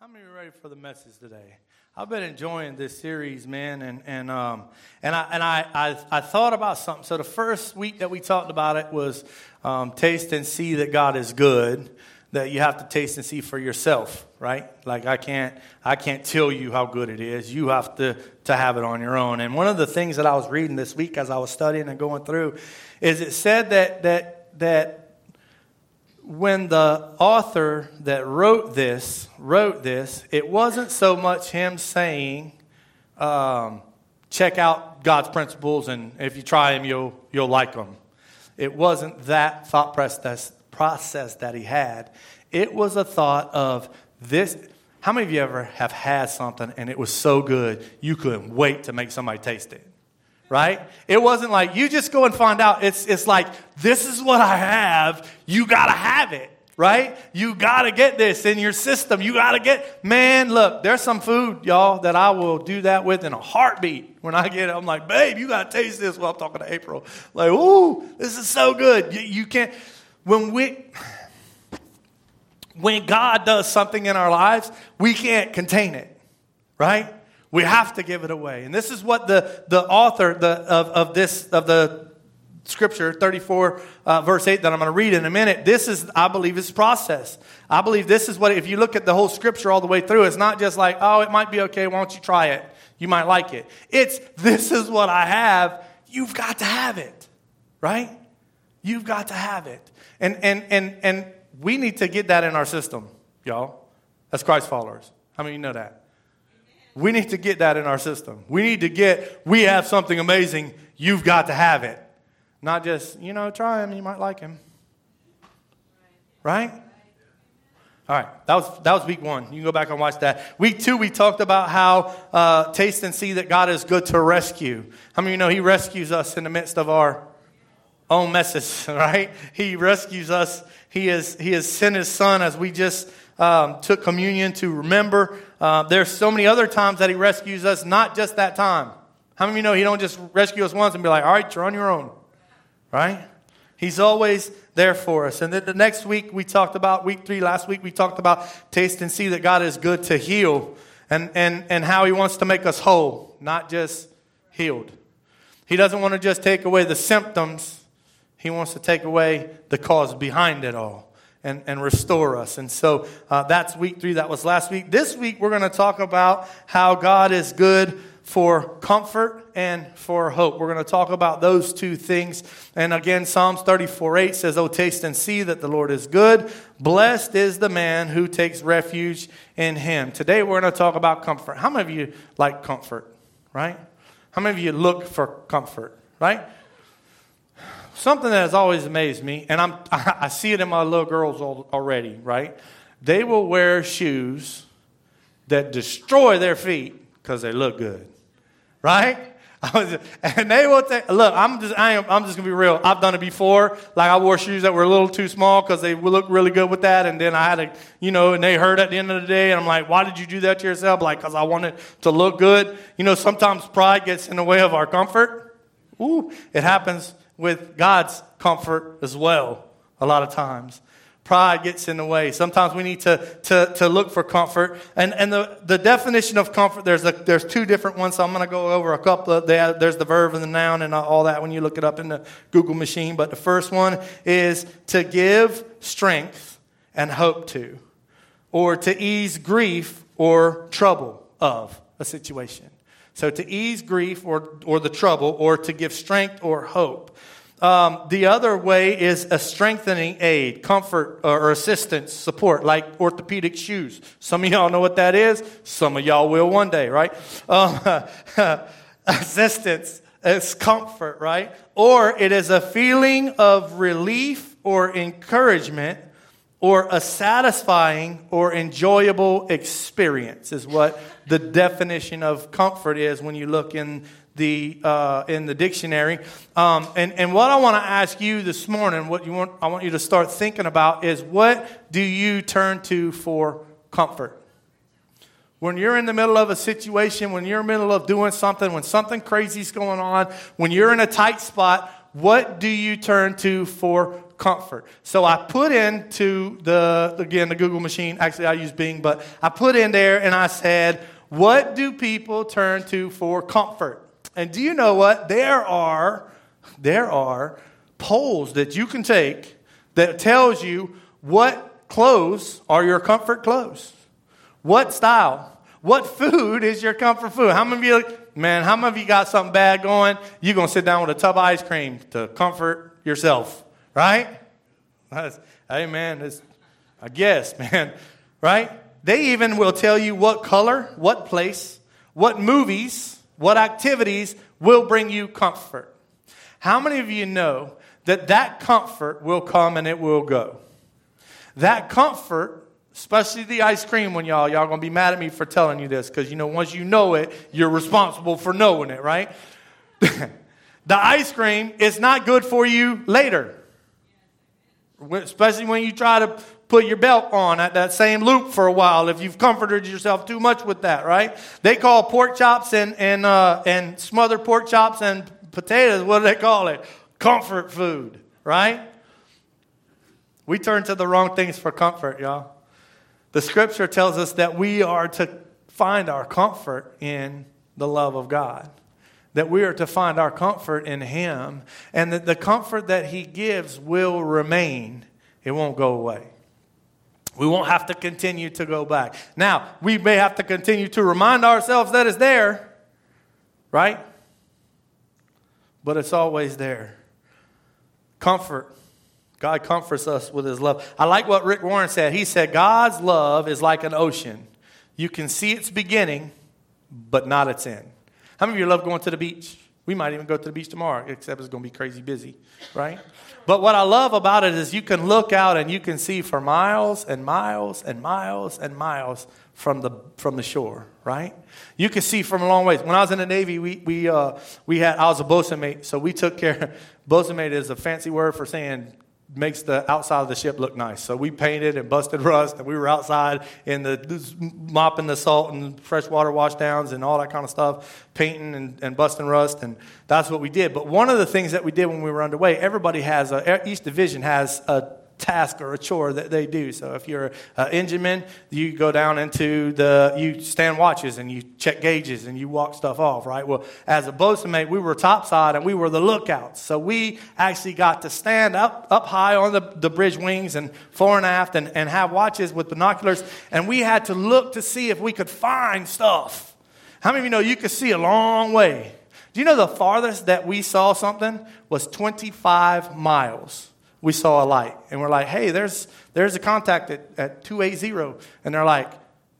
How many are ready for the message today? I've been enjoying this series, man, and I thought about something. So the first week that we talked about it was taste and see that God is good. That you have to taste and see for yourself, right? Like I can't tell you how good it is. You have to have it on your own. And one of the things that I was reading this week as I was studying and going through is it said that when the author that wrote this, it wasn't so much him saying, check out God's principles, and if you try them, you'll like them. It wasn't that thought process that he had. It was a thought of this. How many of you ever have had something and it was so good you couldn't wait to make somebody taste it? Right? It wasn't like you just go and find out. It's like, this is what I have. You got to have it. Right? You got to get this in your system. You got to get, man, look, there's some food, y'all, that I will do that with in a heartbeat. When I get it, I'm like, babe, you got to taste this. Well, I'm talking to April. Like, ooh, this is so good. You can't, when God does something in our lives, we can't contain it. Right? We have to give it away. And this is what the author of the scripture, 34 verse 8, that I'm going to read in a minute, this is, I believe, his process. I believe this is what, if you look at the whole scripture all the way through, it's not just like, oh, it might be okay, why don't you try it? You might like it. It's, this is what I have. You've got to have it. Right? You've got to have it. And we need to get that in our system, y'all. As Christ followers. How many of you know that? We need to get that in our system. We have something amazing. You've got to have it. Not just, try him. You might like him. Right? All right. That was week 1. You can go back and watch that. Week 2, we talked about how taste and see that God is good to rescue. How many of you know he rescues us in the midst of our own messes, right? He rescues us. He has sent his son, as we just took communion to remember. There's so many other times that he rescues us, not just that time. How many of you know he don't just rescue us once and be like, all right, you're on your own, right? He's always there for us. And then the next week we talked about, week 3, last week we talked about taste and see that God is good to heal and how he wants to make us whole, not just healed. He doesn't want to just take away the symptoms. He wants to take away the cause behind it all. And restore us. And so that's week 3. That was last week. This week we're going to talk about how God is good for comfort and for hope. We're going to talk about those two things. And again, Psalms 34:8 says, "Oh, taste and see that the Lord is good. Blessed is the man who takes refuge in him." Today we're going to talk about comfort. How many of you like comfort? Right? How many of you look for comfort? Right? Something that has always amazed me, and I see it in my little girls already, right? They will wear shoes that destroy their feet because they look good, right? And they will take, look, I'm just going to be real. I've done it before. Like I wore shoes that were a little too small because they look really good with that. And then I had to, and they hurt at the end of the day. And I'm like, why did you do that to yourself? Like, because I wanted to look good. Sometimes pride gets in the way of our comfort. Ooh, it happens with God's comfort as well, a lot of times. Pride gets in the way. Sometimes we need to look for comfort. And the definition of comfort, there's 2 different ones, so I'm going to go over a couple. There's the verb and the noun and all that when you look it up in the Google machine. But the first one is to give strength and hope to, or to ease grief or trouble of a situation. So to ease grief or the trouble, or to give strength or hope. The other way is a strengthening aid, comfort or assistance, support, like orthopedic shoes. Some of y'all know what that is. Some of y'all will one day, right? Assistance is comfort, right? Or it is a feeling of relief or encouragement, or a satisfying or enjoyable experience is what the definition of comfort is when you look in the dictionary. And what I want to ask you this morning, I want you to start thinking about is, what do you turn to for comfort? When you're in the middle of a situation, when you're in the middle of doing something, when something crazy is going on, when you're in a tight spot, what do you turn to for comfort. So I put into the Google machine. Actually, I use Bing, but I put in there and I said, what do people turn to for comfort? And do you know what? There are polls that you can take that tells you what clothes are your comfort clothes. What style? What food is your comfort food? How many of you got something bad going? You're going to sit down with a tub of ice cream to comfort yourself, right? Hey, man, I guess, man, right? They even will tell you what color, what place, what movies, what activities will bring you comfort. How many of you know that comfort will come and it will go? That comfort, especially the ice cream one, y'all going to be mad at me for telling you this because, once you know it, you're responsible for knowing it, right? The ice cream is not good for you later, especially when you try to put your belt on at that same loop for a while if you've comforted yourself too much with that, right? They call pork chops and smothered pork chops and potatoes, what do they call it? Comfort food, right? We turn to the wrong things for comfort, y'all. The scripture tells us that we are to find our comfort in the love of God. That we are to find our comfort in Him. And that the comfort that He gives will remain. It won't go away. We won't have to continue to go back. Now, we may have to continue to remind ourselves that it's there. Right? But it's always there. Comfort. God comforts us with His love. I like what Rick Warren said. He said, God's love is like an ocean. You can see its beginning, but not its end. How many of you love going to the beach? We might even go to the beach tomorrow, except it's going to be crazy busy, right? But what I love about it is you can look out and you can see for miles and miles and miles and miles from the shore, right? You can see from a long ways. When I was in the Navy, I was a bosun mate, so we took care. Bosun mate is a fancy word for saying makes the outside of the ship look nice. So we painted and busted rust, and we were outside in mopping the salt and freshwater washdowns and all that kind of stuff, painting and busting rust, and that's what we did. But one of the things that we did when we were underway, each division has a task or a chore that they do. So if you're an engineman, you go down you stand watches and you check gauges and you walk stuff off, right? Well, as a bosun mate, we were topside and we were the lookouts. So we actually got to stand up high on the bridge wings and fore and aft and have watches with binoculars. And we had to look to see if we could find stuff. How many of you know you could see a long way? Do you know the farthest that we saw something was 25 miles? We saw a light, and we're like, hey, there's a contact at 280. And they're like,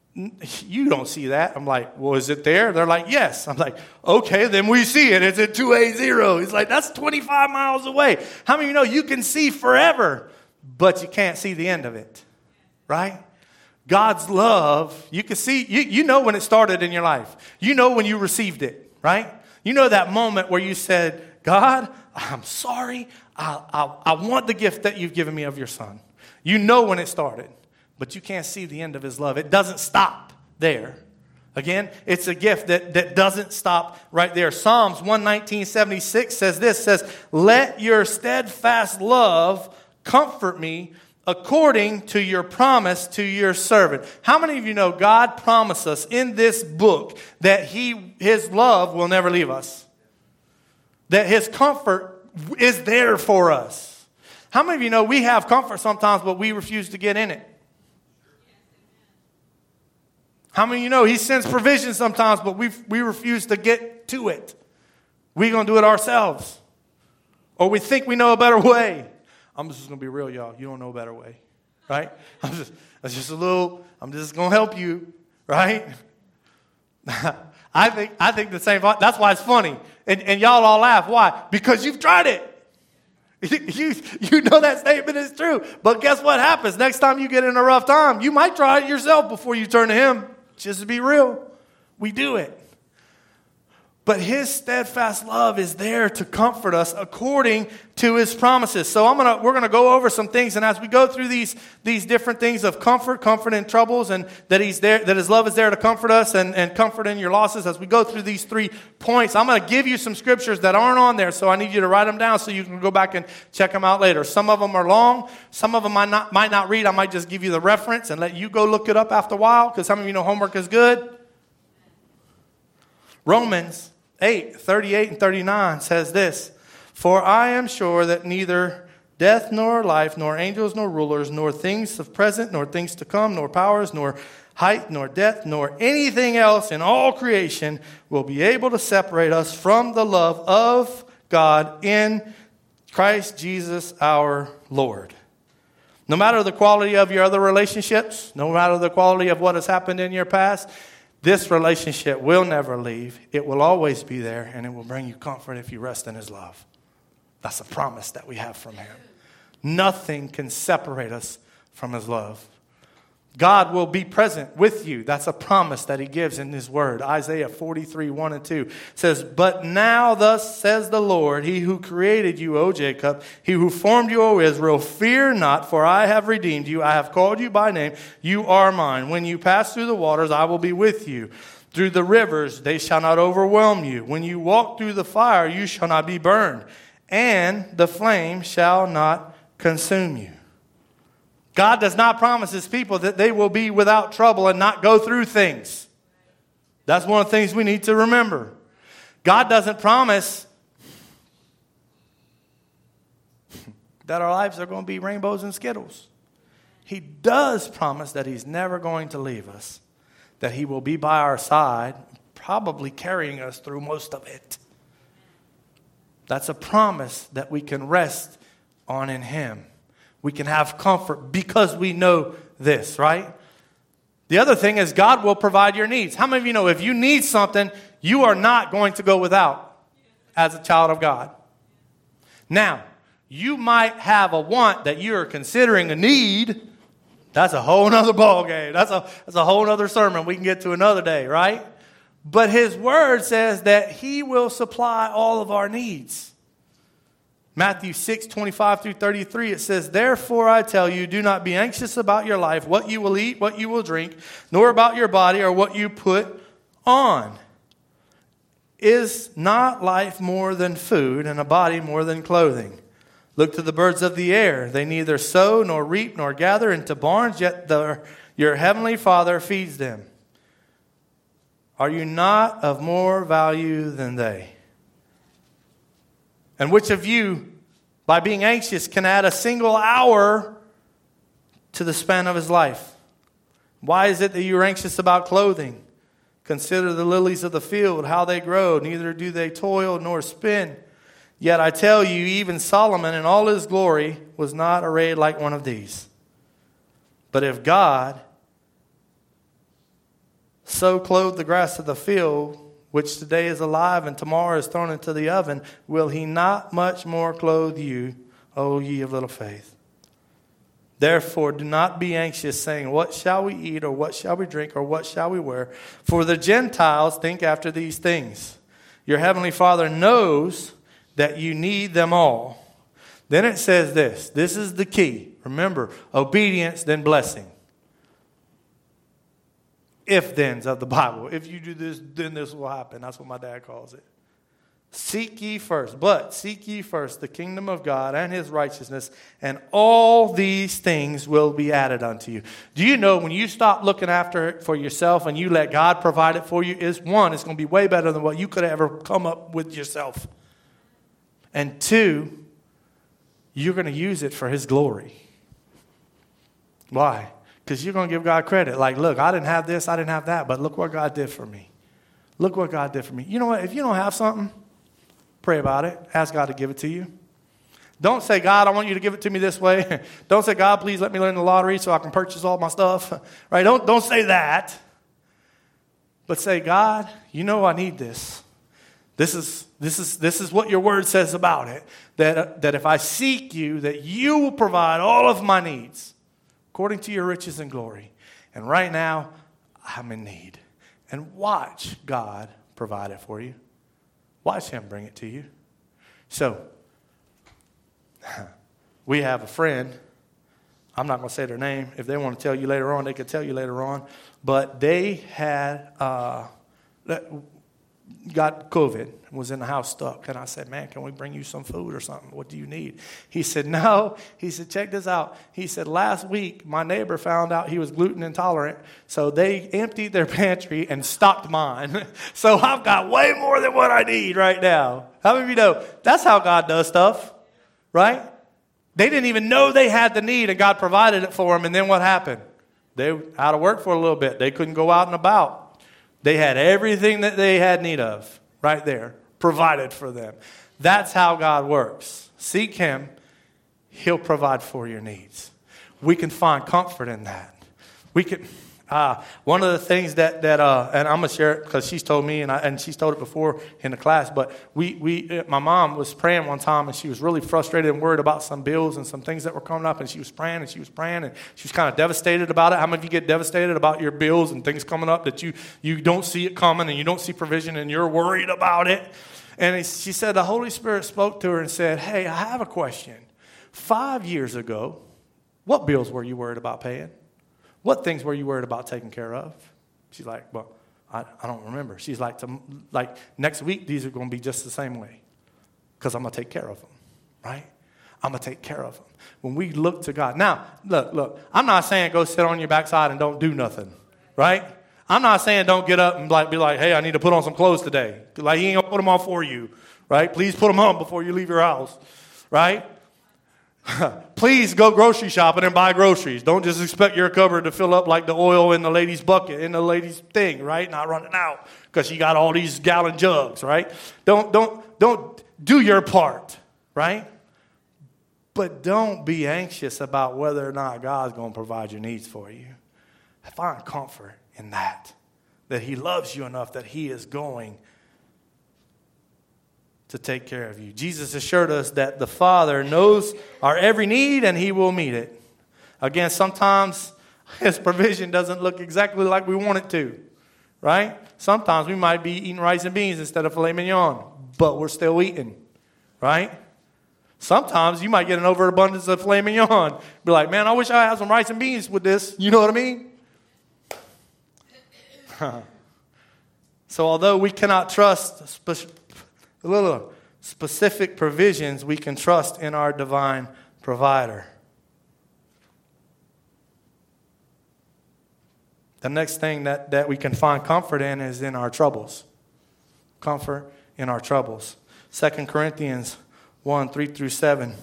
you don't see that. I'm like, well, is it there? They're like, yes. I'm like, okay, then we see it. It's at 280. He's like, that's 25 miles away. How many of you know you can see forever, but you can't see the end of it, right? God's love, you can see, you know when it started in your life. You know when you received it, right? You know that moment where you said, God, I'm sorry. I want the gift that you've given me of your Son. You know when it started, but you can't see the end of His love. It doesn't stop there. Again, it's a gift that doesn't stop right there. Psalms 119:76 says, let your steadfast love comfort me according to your promise to your servant. How many of you know God promised us in this book that His love will never leave us? That His comfort is there for us. How many of you know we have comfort sometimes, but we refuse to get in it? How many of you know He sends provision sometimes, but we refuse to get to it? We're going to do it ourselves. Or we think we know a better way. I'm just going to be real, y'all. You don't know a better way, right? I'm just going to help you, right? I think the same. That's why it's funny. And y'all all laugh. Why? Because you've tried it. You know that statement is true. But guess what happens? Next time you get in a rough time, you might try it yourself before you turn to Him. Just to be real. We do it. But his steadfast love is there to comfort us according to his promises. So we're gonna go over some things, and as we go through these different things of comfort in troubles, and that he's there, that his love is there to comfort us and comfort in your losses. As we go through these 3 points, I'm gonna give you some scriptures that aren't on there, so I need you to write them down so you can go back and check them out later. Some of them are long, some of them I might not read. I might just give you the reference and let you go look it up after a while, because some of you know homework is good. Romans 8:38 and 39 says this, "For I am sure that neither death nor life, nor angels nor rulers, nor things of present, nor things to come, nor powers, nor height, nor depth, nor anything else in all creation will be able to separate us from the love of God in Christ Jesus our Lord." No matter the quality of your other relationships, no matter the quality of what has happened in your past, this relationship will never leave. It will always be there, and it will bring you comfort if you rest in his love. That's a promise that we have from him. Nothing can separate us from his love. God will be present with you. That's a promise that he gives in his word. Isaiah 43:1-2 says, "But now thus says the Lord, he who created you, O Jacob, he who formed you, O Israel, fear not, for I have redeemed you. I have called you by name. You are mine. When you pass through the waters, I will be with you. Through the rivers, they shall not overwhelm you. When you walk through the fire, you shall not be burned, and the flame shall not consume you." God does not promise his people that they will be without trouble and not go through things. That's one of the things we need to remember. God doesn't promise that our lives are going to be rainbows and Skittles. He does promise that he's never going to leave us, that he will be by our side, probably carrying us through most of it. That's a promise that we can rest on in him. We can have comfort because we know this, right? The other thing is God will provide your needs. How many of you know if you need something, you are not going to go without as a child of God? Now, you might have a want that you are considering a need. That's a whole nother ball game. That's a whole nother sermon we can get to another day, right? But his word says that he will supply all of our needs. Matthew 6:25-33, it says, "Therefore I tell you, do not be anxious about your life, what you will eat, what you will drink, nor about your body or what you put on. Is not life more than food, and a body more than clothing? Look to the birds of the air. They neither sow nor reap nor gather into barns, yet your heavenly Father feeds them. Are you not of more value than they? And which of you, by being anxious, can add a single hour to the span of his life? Why is it that you are anxious about clothing? Consider the lilies of the field, how they grow. Neither do they toil nor spin. Yet I tell you, even Solomon in all his glory was not arrayed like one of these. But if God so clothed the grass of the field, which today is alive and tomorrow is thrown into the oven, will he not much more clothe you, O ye of little faith? Therefore do not be anxious, saying, what shall we eat, or what shall we drink, or what shall we wear? For the Gentiles think after these things. Your heavenly Father knows that you need them all. Then it says this. This is the key. Remember, obedience, then blessing. If-thens of the Bible. If you do this, then this will happen. That's what my dad calls it. Seek ye first the kingdom of God and his righteousness, and all these things will be added unto you. Do you know when you stop looking after it for yourself and you let God provide it for you, it's going to be way better than what you could ever come up with yourself. And two, you're going to use it for his glory. Why? Because you're going to give God credit. Like, look, I didn't have this, I didn't have that, but look what God did for me. Look what God did for me. You know what? If you don't have something, pray about it. Ask God to give it to you. Don't say, God, I want you to give it to me this way. Don't say, God, please let me learn the lottery so I can purchase all my stuff. Right? Don't say that. But say, God, you know I need this. This is what your word says about it. That if I seek you, that you will provide all of my needs according to your riches and glory. And right now, I'm in need. And watch God provide it for you. Watch him bring it to you. So, we have a friend. I'm not going to say their name. If they want to tell you later on, they could tell you later on. But they had got COVID, was in the house stuck. And I said, man, can we bring you some food or something? What do you need? He said, no. He said, check this out. He said, last week, my neighbor found out he was gluten intolerant. So they emptied their pantry and stocked mine. So I've got way more than what I need right now. How many of you know that's how God does stuff, right? They didn't even know they had the need, and God provided it for them. And then what happened? They were out of work for a little bit. They couldn't go out and about. They had everything that they had need of right there, provided for them. That's how God works. Seek him. He'll provide for your needs. We can find comfort in that. We can. One of the things that and I'm gonna share it because she's told me and she's told it before in the class. But my mom was praying one time and she was really frustrated and worried about some bills and some things that were coming up, and she was praying and she was kind of devastated about it. How many of you get devastated about your bills and things coming up that you don't see it coming and you don't see provision and you're worried about it? And she said the Holy Spirit spoke to her and said, "Hey, I have a question. 5 years ago, what bills were you worried about paying? What things were you worried about taking care of?" She's like, "Well, I don't remember." She's like, next week, these are going to be just the same way because I'm going to take care of them, right? I'm going to take care of them. When we look to God. Now, look, I'm not saying go sit on your backside and don't do nothing, right? I'm not saying don't get up and be like, "Hey, I need to put on some clothes today." Like, he ain't going to put them on for you, right? Please put them on before you leave your house, right? Please go grocery shopping and buy groceries. Don't just expect your cupboard to fill up like the oil in the lady's bucket, in the lady's thing, right? Not running out because she got all these gallon jugs, right? Don't do your part, right? But don't be anxious about whether or not God's going to provide your needs for you. Find comfort in that he loves you enough that he is going to take care of you. Jesus assured us that the Father knows our every need and he will meet it. Again, sometimes his provision doesn't look exactly like we want it to, right? Sometimes we might be eating rice and beans instead of filet mignon, but we're still eating, right? Sometimes you might get an overabundance of filet mignon. Be like, "Man, I wish I had some rice and beans with this." You know what I mean? So although we cannot trust specific provisions, we can trust in our divine provider. The next thing that we can find comfort in is in our troubles. Comfort in our troubles. 2 Corinthians 1:3-7.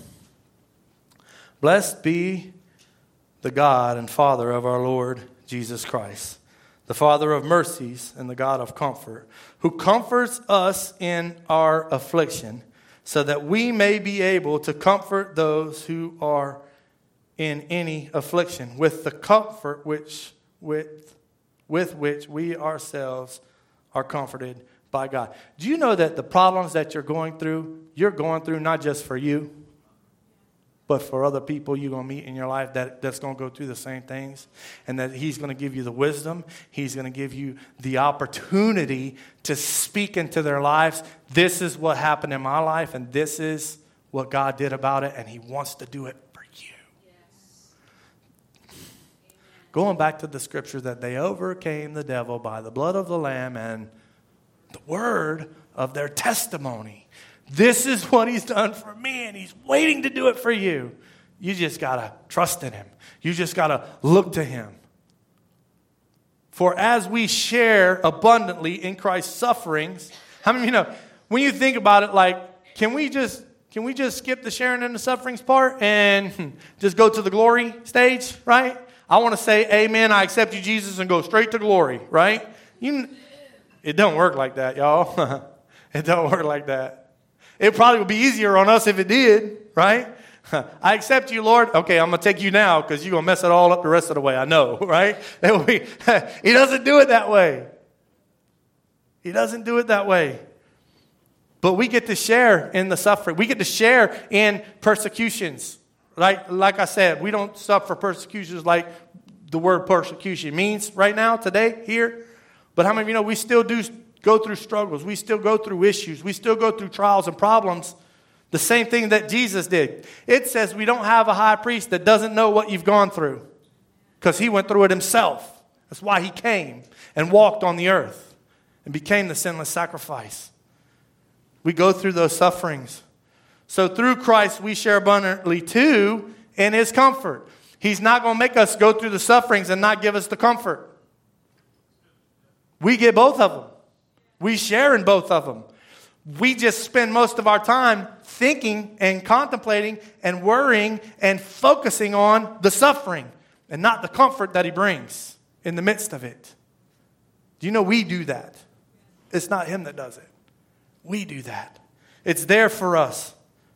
Blessed be the God and Father of our Lord Jesus Christ, the Father of mercies and the God of comfort, who comforts us in our affliction, so that we may be able to comfort those who are in any affliction with the comfort with which we ourselves are comforted by God. Do you know that the problems that you're going through not just for you, but for other people you're going to meet in your life that's going to go through the same things, and that he's going to give you the wisdom. He's going to give you the opportunity to speak into their lives. This is what happened in my life, and this is what God did about it, and he wants to do it for you. Yes. Going back to the scripture that they overcame the devil by the blood of the Lamb and the word of their testimony. This is what he's done for me, and he's waiting to do it for you. You just got to trust in him. You just got to look to him. For as we share abundantly in Christ's sufferings, how many of you know, when you think about it, like, can we just skip the sharing and the sufferings part and just go to the glory stage, right? I want to say, amen, I accept you, Jesus, and go straight to glory, right? It don't work like that, y'all. It don't work like that. It probably would be easier on us if it did, right? I accept you, Lord. Okay, I'm going to take you now because you're going to mess it all up the rest of the way. I know, right? He doesn't do it that way. He doesn't do it that way. But we get to share in the suffering. We get to share in persecutions. Like I said, we don't suffer persecutions like the word persecution means right now, today, here. But how many of you know we still do go through struggles. We still go through issues. We still go through trials and problems. The same thing that Jesus did. It says we don't have a high priest that doesn't know what you've gone through, because he went through it himself. That's why he came and walked on the earth and became the sinless sacrifice. We go through those sufferings. So through Christ, we share abundantly too in his comfort. He's not going to make us go through the sufferings and not give us the comfort. We get both of them. We share in both of them. We just spend most of our time thinking and contemplating and worrying and focusing on the suffering and not the comfort that he brings in the midst of it. Do you know we do that? It's not him that does it. We do that. It's there for us.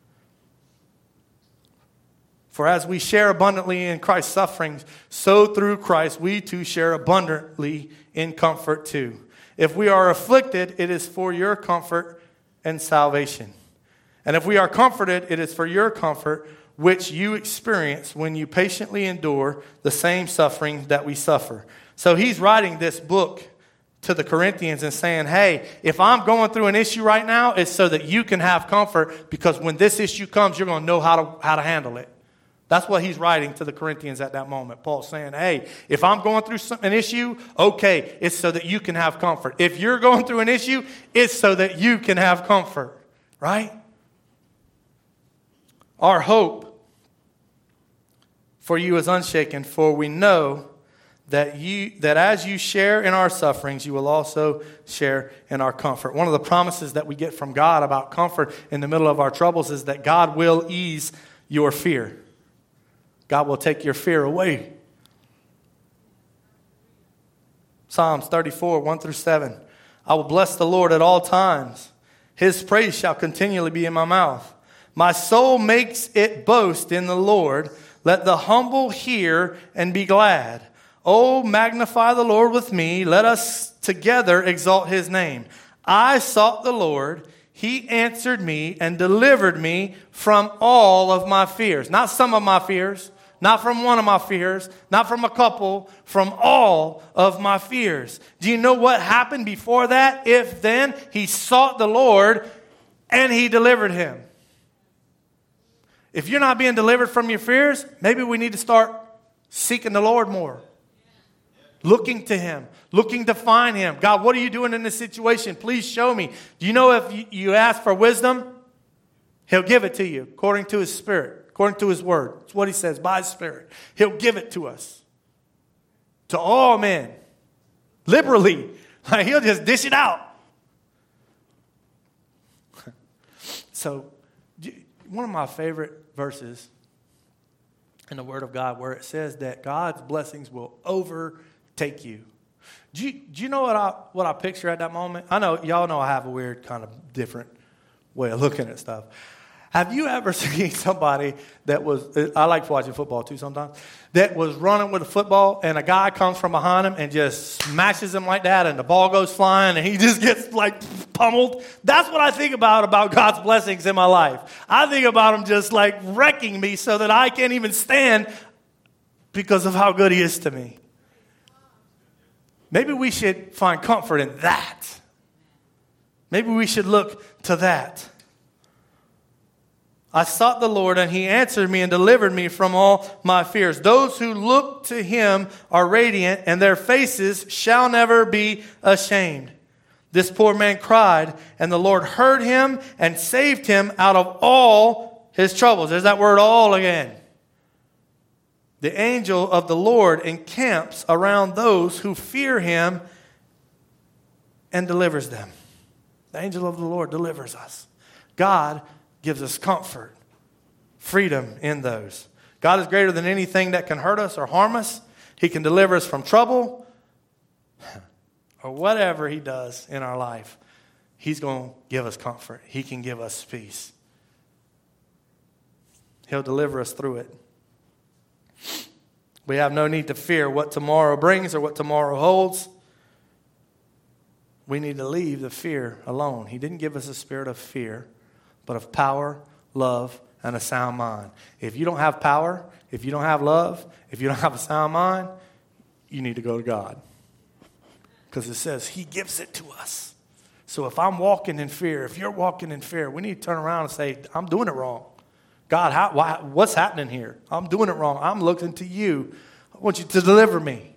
For as we share abundantly in Christ's sufferings, so through Christ we too share abundantly in comfort too. If we are afflicted, it is for your comfort and salvation. And if we are comforted, it is for your comfort, which you experience when you patiently endure the same suffering that we suffer. So he's writing this book to the Corinthians and saying, hey, if I'm going through an issue right now, it's so that you can have comfort, because when this issue comes, you're going to know how to handle it. That's what he's writing to the Corinthians at that moment. Paul's saying, hey, if I'm going through an issue, okay, it's so that you can have comfort. If you're going through an issue, it's so that you can have comfort, right? Our hope for you is unshaken, for we know that as you share in our sufferings, you will also share in our comfort. One of the promises that we get from God about comfort in the middle of our troubles is that God will ease your fear. God will take your fear away. Psalms 34, 1-7. I will bless the Lord at all times. His praise shall continually be in my mouth. My soul makes it boast in the Lord. Let the humble hear and be glad. Oh, magnify the Lord with me. Let us together exalt his name. I sought the Lord. He answered me and delivered me from all of my fears. Not some of my fears. Not from one of my fears, not from a couple, from all of my fears. Do you know what happened before that? If then he sought the Lord and he delivered him. If you're not being delivered from your fears, maybe we need to start seeking the Lord more. Looking to him, looking to find him. God, what are you doing in this situation? Please show me. Do you know if you ask for wisdom, he'll give it to you according to his Spirit. According to his word. It's what he says, by his Spirit. He'll give it to us. To all men. Liberally. Like, he'll just dish it out. So, one of my favorite verses in the Word of God, where it says that God's blessings will overtake you. Do you know what I picture at that moment? I know, y'all know I have a weird kind of different way of looking at stuff. Have you ever seen somebody that was, I like watching football too sometimes, that was running with a football and a guy comes from behind him and just smashes him like that and the ball goes flying and he just gets like pummeled? That's what I think about God's blessings in my life. I think about him just like wrecking me so that I can't even stand because of how good he is to me. Maybe we should find comfort in that. Maybe we should look to that. I sought the Lord, and he answered me and delivered me from all my fears. Those who look to him are radiant, and their faces shall never be ashamed. This poor man cried, and the Lord heard him and saved him out of all his troubles. There's that word all again. The angel of the Lord encamps around those who fear him and delivers them. The angel of the Lord delivers us. God gives us comfort, freedom in those. God is greater than anything that can hurt us or harm us. He can deliver us from trouble or whatever he does in our life. He's going to give us comfort. He can give us peace. He'll deliver us through it. We have no need to fear what tomorrow brings or what tomorrow holds. We need to leave the fear alone. He didn't give us a spirit of fear, but of power, love, and a sound mind. If you don't have power, if you don't have love, if you don't have a sound mind, you need to go to God. Because it says he gives it to us. So if I'm walking in fear, if you're walking in fear, we need to turn around and say, I'm doing it wrong. God, what's happening here? I'm doing it wrong. I'm looking to you. I want you to deliver me.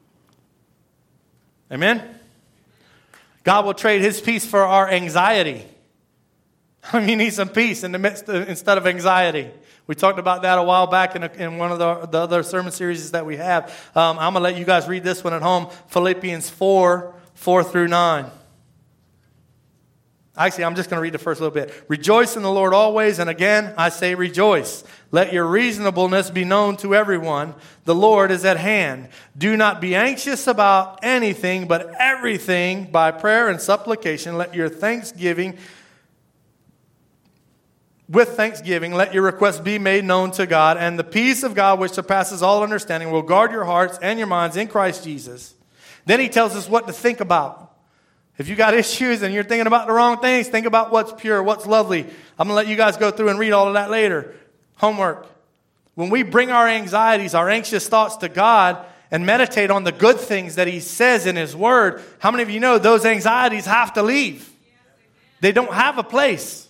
Amen? God will trade his peace for our anxiety. I mean, you need some peace in the midst instead of anxiety. We talked about that a while back in one of the other sermon series that we have. I'm going to let you guys read this one at home. Philippians 4:4-9. Actually, I'm just going to read the first little bit. Rejoice in the Lord always, and again, I say rejoice. Let your reasonableness be known to everyone. The Lord is at hand. Do not be anxious about anything, but everything by prayer and supplication. Let your thanksgiving, with thanksgiving, let your requests be made known to God, and the peace of God, which surpasses all understanding, will guard your hearts and your minds in Christ Jesus. Then he tells us what to think about. If you got issues and you're thinking about the wrong things, think about what's pure, what's lovely. I'm going to let you guys go through and read all of that later. Homework. When we bring our anxieties, our anxious thoughts to God and meditate on the good things that he says in his word, how many of you know those anxieties have to leave? They don't have a place.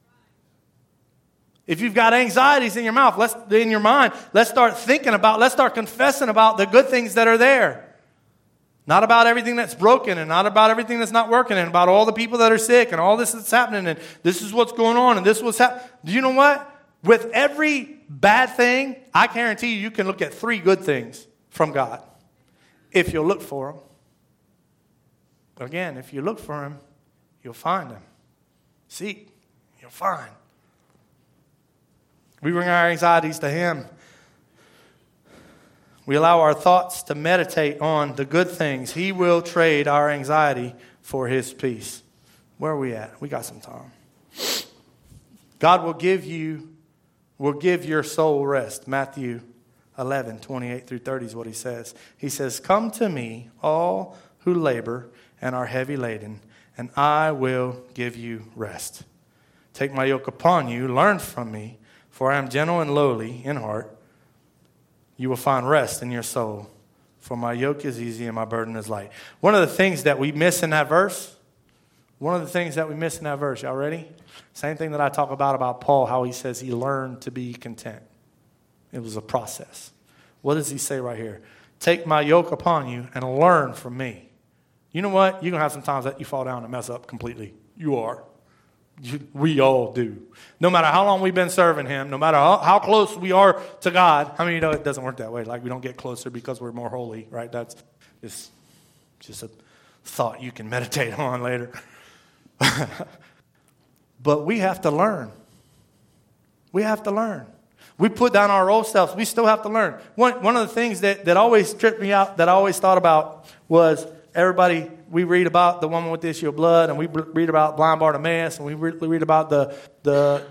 If you've got anxieties in your mind, let's start thinking about, let's start confessing about the good things that are there. Not about everything that's broken and not about everything that's not working and about all the people that are sick and all this that's happening and this is what's going on and this was happening. Do you know what? With every bad thing, I guarantee you can look at 3 good things from God if you'll look for them. Again, if you look for them, you'll find them. Seek, you'll find. We bring our anxieties to him. We allow our thoughts to meditate on the good things. He will trade our anxiety for his peace. Where are we at? We got some time. God will give your soul rest. Matthew 11:28-30 is what he says. He says, come to me, all who labor and are heavy laden, and I will give you rest. Take my yoke upon you, learn from me, for I am gentle and lowly in heart. You will find rest in your soul. For my yoke is easy and my burden is light. One of the things that we miss in that verse, y'all ready? Same thing that I talk about Paul, how he says he learned to be content. It was a process. What does he say right here? Take my yoke upon you and learn from me. You know what? You're going to have some times that you fall down and mess up completely. You are. We all do. No matter how long we've been serving him, no matter how close we are to God, how many of you know it doesn't work that way? Like we don't get closer because we're more holy, right? That's just a thought you can meditate on later. But we have to learn. We have to learn. We put down our old selves. We still have to learn. One of the things that always tripped me out, that I always thought about was we read about the woman with the issue of blood, and we read about blind Bartimaeus, and we read about the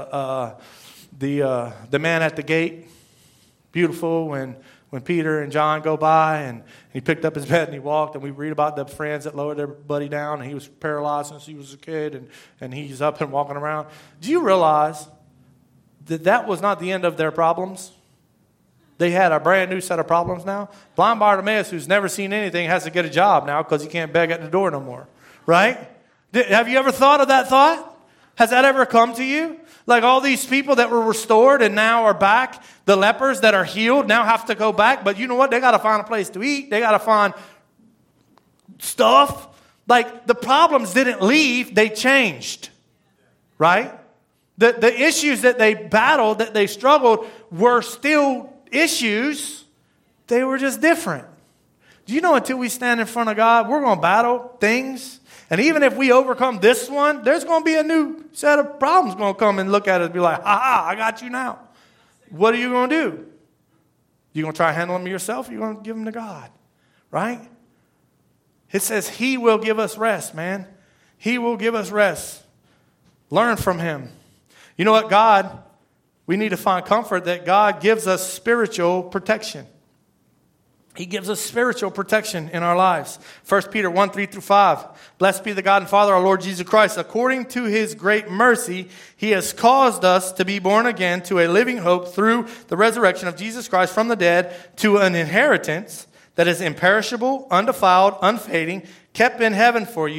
man at the gate, beautiful, when Peter and John go by, and he picked up his bed and he walked, and we read about the friends that lowered their buddy down, and he was paralyzed since he was a kid, and he's up and walking around. Do you realize that was not the end of their problems? They had a brand new set of problems now. Blind Bartimaeus, who's never seen anything, has to get a job now because he can't beg at the door no more. Right? Have you ever thought of that thought? Has that ever come to you? Like all these people that were restored and now are back, the lepers that are healed now have to go back. But you know what? They got to find a place to eat. They got to find stuff. Like the problems didn't leave. They changed. Right? The issues that they battled, that they struggled, were still issues. They were just different. Do you know until we stand in front of God, we're going to battle things. And even if we overcome this one, there's going to be a new set of problems going to come and look at us and be like, ha, I got you now. What are you going to do? You going to try to handle them yourself? Or you going to give them to God? Right? It says he will give us rest, man. He will give us rest. Learn from him. You know what, God, we need to find comfort that God gives us spiritual protection. He gives us spiritual protection in our lives. 1 Peter 1:3-5. Blessed be the God and Father, our Lord Jesus Christ. According to his great mercy, he has caused us to be born again to a living hope through the resurrection of Jesus Christ from the dead, to an inheritance that is imperishable, undefiled, unfading, kept in heaven for you,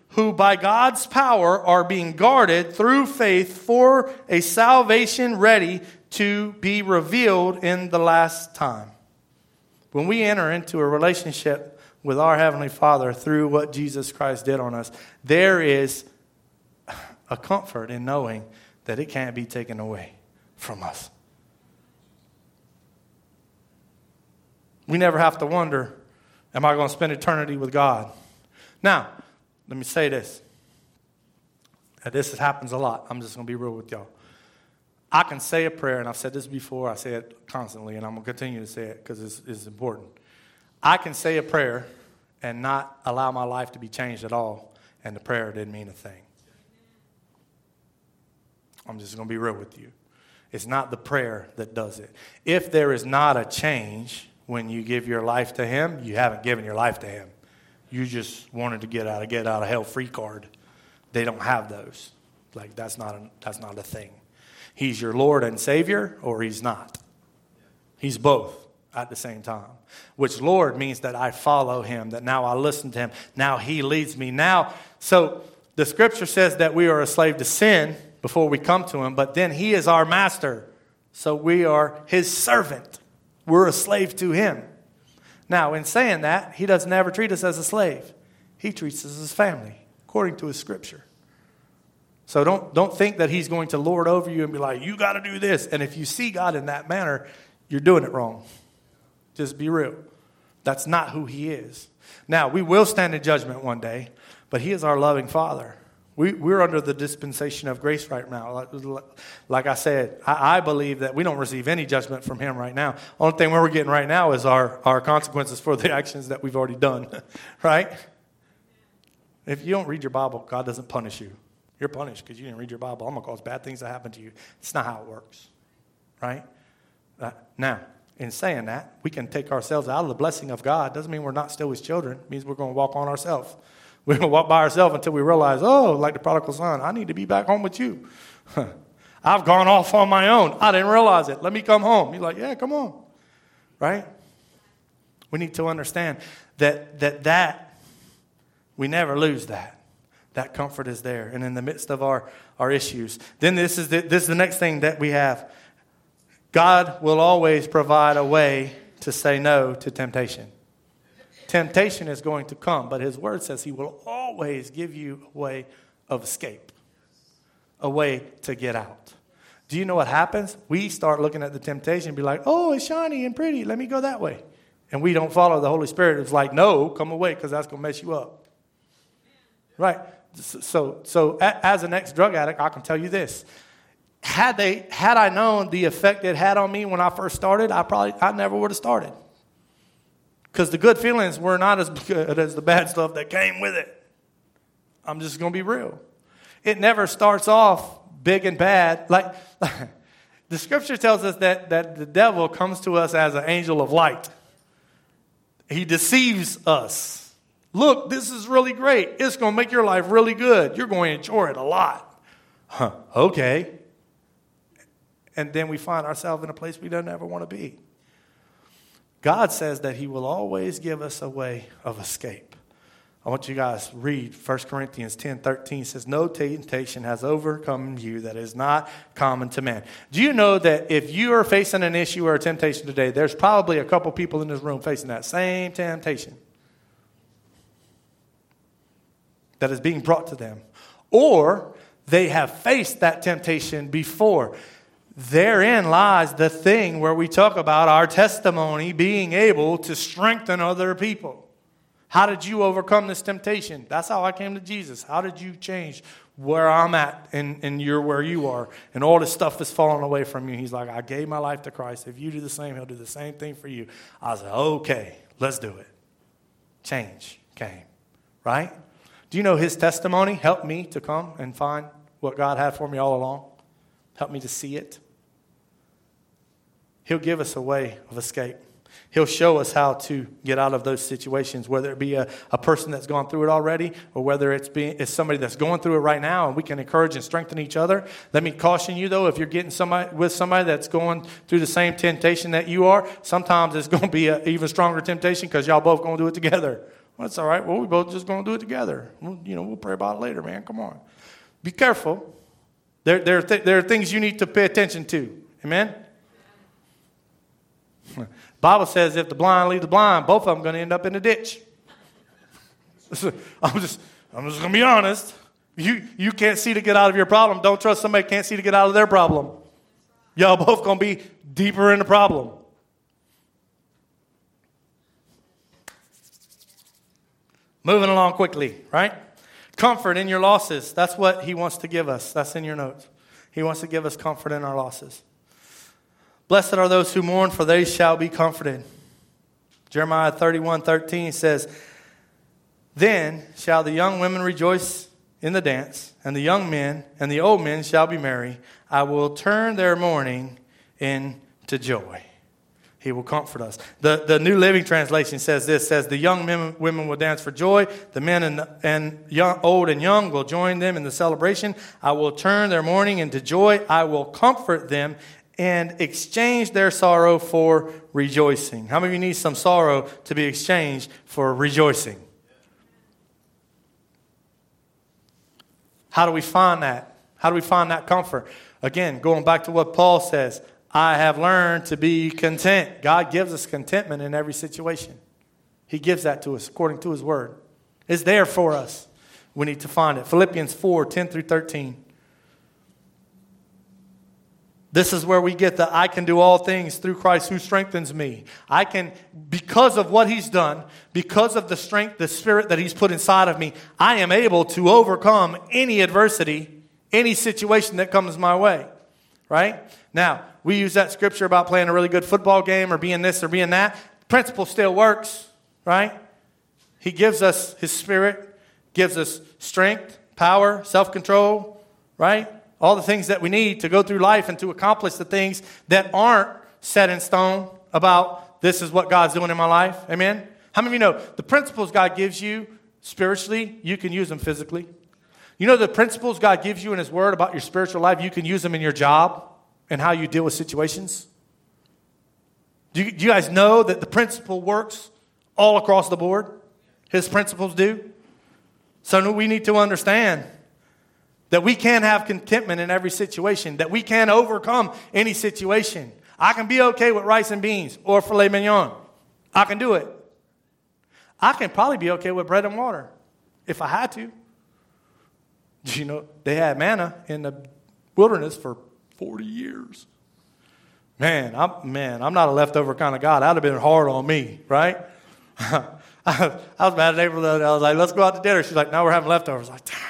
who by God's power are being guarded through faith for a salvation ready to be revealed in the last time. When we enter into a relationship with our Heavenly Father through what Jesus Christ did on us, there is a comfort in knowing that it can't be taken away from us. We never have to wonder, am I going to spend eternity with God? Now, let me say this. This happens a lot. I'm just going to be real with y'all. I can say a prayer, and I've said this before. I say it constantly, and I'm going to continue to say it because it's important. I can say a prayer and not allow my life to be changed at all, and the prayer didn't mean a thing. I'm just going to be real with you. It's not the prayer that does it. If there is not a change when you give your life to Him, you haven't given your life to Him. You just wanted to get out of hell free card. They don't have those. Like that's not a thing. He's your Lord and Savior, or He's not. He's both at the same time. Which Lord means that I follow Him, that now I listen to Him. Now He leads me. Now, so the Scripture says that we are a slave to sin before we come to Him, but then He is our master. So we are His servant. We're a slave to Him. Now, in saying that, He doesn't ever treat us as a slave. He treats us as family, according to His Scripture. So don't think that He's going to lord over you and be like, you got to do this. And if you see God in that manner, you're doing it wrong. Just be real. That's not who He is. Now, we will stand in judgment one day, but He is our loving Father. We're under the dispensation of grace right now. Like I said, I believe that we don't receive any judgment from Him right now. Only thing we're getting right now is our consequences for the actions that we've already done. Right? If you don't read your Bible, God doesn't punish you. You're punished because you didn't read your Bible. I'm going to cause bad things to happen to you. It's not how it works. Right? Now, in saying that, we can take ourselves out of the blessing of God. Doesn't mean we're not still His children. It means we're going to walk on ourselves. We're going to walk by ourselves until we realize, oh, like the prodigal son, I need to be back home with you. I've gone off on my own. I didn't realize it. Let me come home. You're like, yeah, come on. Right? We need to understand that we never lose that. That comfort is there. And in the midst of our issues. Then this is the next thing that we have. God will always provide a way to say no to temptation. Temptation is going to come, but His Word says He will always give you a way of escape, a way to get out. Do you know what happens? We start looking at the temptation and be like, oh, it's shiny and pretty. Let me go that way. And we don't follow the Holy Spirit. It's like, no, come away because that's going to mess you up. Right? So as an ex-drug addict, I can tell you this. Had I known the effect it had on me when I first started, I never would have started. Because the good feelings were not as good as the bad stuff that came with it. I'm just going to be real. It never starts off big and bad. Like the Scripture tells us that the devil comes to us as an angel of light. He deceives us. Look, this is really great. It's going to make your life really good. You're going to enjoy it a lot. Okay. And then we find ourselves in a place we don't ever want to be. God says that He will always give us a way of escape. I want you guys to read 1 Corinthians 10:13. It says, no temptation has overcome you that is not common to man. Do you know that if you are facing an issue or a temptation today, there's probably a couple people in this room facing that same temptation that is being brought to them. Or they have faced that temptation before. Therein lies the thing where we talk about our testimony being able to strengthen other people. How did you overcome this temptation? That's how I came to Jesus. How did you change where I'm at and you're where you are? And all this stuff is falling away from you. He's like, I gave my life to Christ. If you do the same, He'll do the same thing for you. I was like, okay, let's do it. Change came. Right? Do you know His testimony helped me to come and find what God had for me all along? Helped me to see it. He'll give us a way of escape. He'll show us how to get out of those situations, whether it be a person that's gone through it already or whether it's somebody that's going through it right now, and we can encourage and strengthen each other. Let me caution you, though, if you're getting with somebody that's going through the same temptation that you are, sometimes it's going to be an even stronger temptation because y'all both going to do it together. Well, that's all right. Well, we both just going to do it together. We'll pray about it later, man. Come on. Be careful. There are things you need to pay attention to. Amen? Bible says if the blind lead the blind, both of them are going to end up in the ditch. I'm just going to be honest. You can't see to get out of your problem. Don't trust somebody who can't see to get out of their problem. Y'all both going to be deeper in the problem. Moving along quickly, right? Comfort in your losses. That's what he wants to give us. That's in your notes. He wants to give us comfort in our losses. Blessed are those who mourn, for they shall be comforted. Jeremiah 31:13 says, then shall the young women rejoice in the dance, and the young men and the old men shall be merry. I will turn their mourning into joy. He will comfort us. The New Living Translation says this, says the young women will dance for joy. The men and young, old and young will join them in the celebration. I will turn their mourning into joy. I will comfort them and exchange their sorrow for rejoicing. How many of you need some sorrow to be exchanged for rejoicing? How do we find that? How do we find that comfort? Again, going back to what Paul says, I have learned to be content. God gives us contentment in every situation. He gives that to us according to his word. It's there for us. We need to find it. Philippians 4:10-13. This is where we get the I can do all things through Christ who strengthens me. I can, because of what he's done, because of the strength, the spirit that he's put inside of me, I am able to overcome any adversity, any situation that comes my way. Right? Now, we use that scripture about playing a really good football game or being this or being that. Principle still works. Right? He gives us his spirit, gives us strength, power, self-control. Right? All the things that we need to go through life and to accomplish the things that aren't set in stone about this is what God's doing in my life. Amen? How many of you know the principles God gives you spiritually, you can use them physically? You know the principles God gives you in his word about your spiritual life, you can use them in your job and how you deal with situations? Do you guys know that the principle works all across the board? His principles do. So we need to understand that we can have contentment in every situation, that we can overcome any situation. I can be okay with rice and beans or filet mignon. I can do it. I can probably be okay with bread and water if I had to. You know, they had manna in the wilderness for 40 years. Man, I'm not a leftover kind of God. That would have been hard on me, right? I was mad at April. I was like, let's go out to dinner. She's like, no, we're having leftovers. I was like,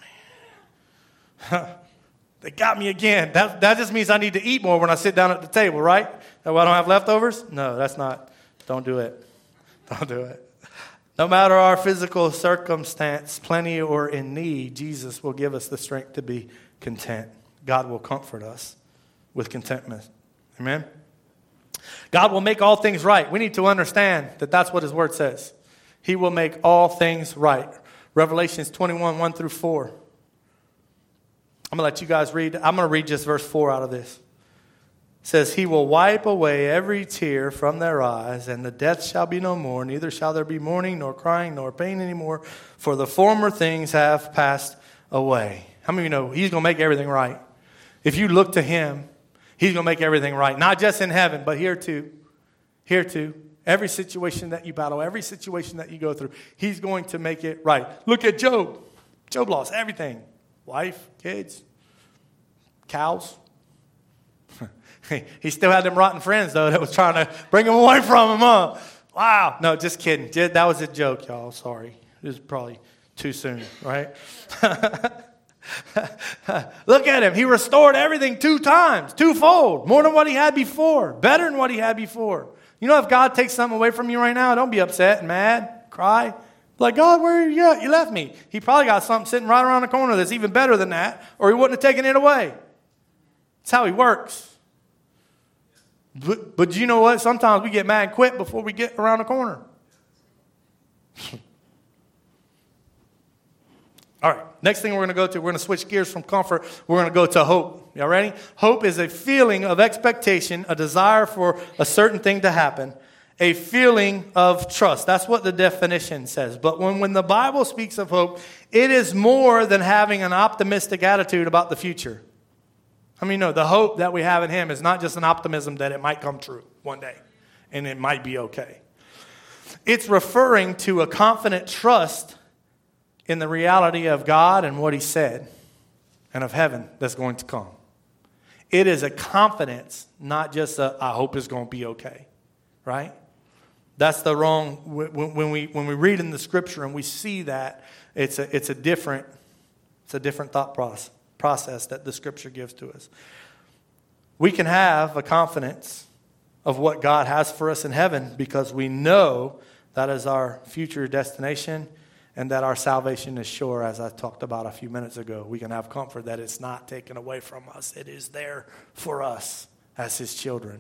they got me again. That just means I need to eat more when I sit down at the table, right? That way I don't have leftovers? No, that's not. Don't do it. Don't do it. No matter our physical circumstance, plenty or in need, Jesus will give us the strength to be content. God will comfort us with contentment. Amen? God will make all things right. We need to understand that that's what his word says. He will make all things right. Revelations 21:1-4. I'm going to let you guys read. I'm going to read just verse 4 out of this. It says, he will wipe away every tear from their eyes, and the death shall be no more. Neither shall there be mourning, nor crying, nor pain anymore, for the former things have passed away. How many of you know he's going to make everything right? If you look to him, he's going to make everything right. Not just in heaven, but here too. Here too. Every situation that you battle, every situation that you go through, he's going to make it right. Look at Job. Job lost everything. Wife, kids, cows. He still had them rotten friends, though, that was trying to bring him away from him, huh? Wow. No, just kidding. That was a joke, y'all. Sorry. It was probably too soon, right? Look at him. He restored everything 2 times, twofold, more than what he had before, better than what he had before. You know, if God takes something away from you right now, don't be upset and mad, cry. Like, God, where are you at? You left me. He probably got something sitting right around the corner that's even better than that, or he wouldn't have taken it away. That's how he works. But you know what? Sometimes we get mad and quit before we get around the corner. All right, next thing we're going to go to, we're going to switch gears from comfort. We're going to go to hope. Y'all ready? Hope is a feeling of expectation, a desire for a certain thing to happen, a feeling of trust. That's what the definition says. But when the Bible speaks of hope, it is more than having an optimistic attitude about the future. I mean, no, the hope that we have in him is not just an optimism that it might come true one day and it might be okay. It's referring to a confident trust in the reality of God and what he said and of heaven that's going to come. It is a confidence, not just a, I hope it's going to be okay, right? That's the wrong, when we read in the scripture and we see that, it's a different thought process that the scripture gives to us. We can have a confidence of what God has for us in heaven because we know that is our future destination and that our salvation is sure, as I talked about a few minutes ago. We can have comfort that it's not taken away from us. It is there for us as his children.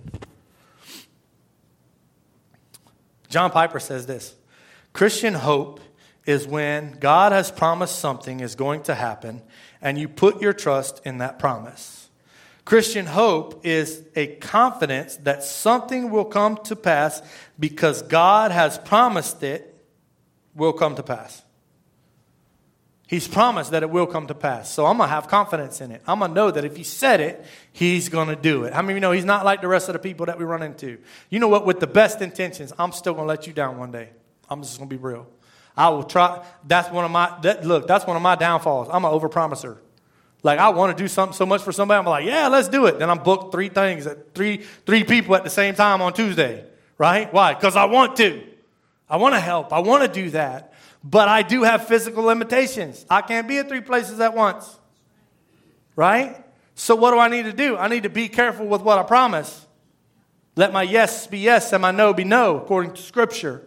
John Piper says this: Christian hope is when God has promised something is going to happen and you put your trust in that promise. Christian hope is a confidence that something will come to pass because God has promised it will come to pass. He's promised that it will come to pass. So I'm going to have confidence in it. I'm going to know that if he said it, he's going to do it. How many of you know he's not like the rest of the people that we run into? You know what? With the best intentions, I'm still going to let you down one day. I'm just going to be real. I will try. That's one of my downfalls. I'm an overpromiser. Like, I want to do something so much for somebody. I'm like, yeah, let's do it. Then I'm booked 3 things at three people at the same time on Tuesday. Right? Why? Because I want to. I want to help. I want to do that. But I do have physical limitations. I can't be at 3 places at once. Right? So what do I need to do? I need to be careful with what I promise. Let my yes be yes and my no be no, according to Scripture.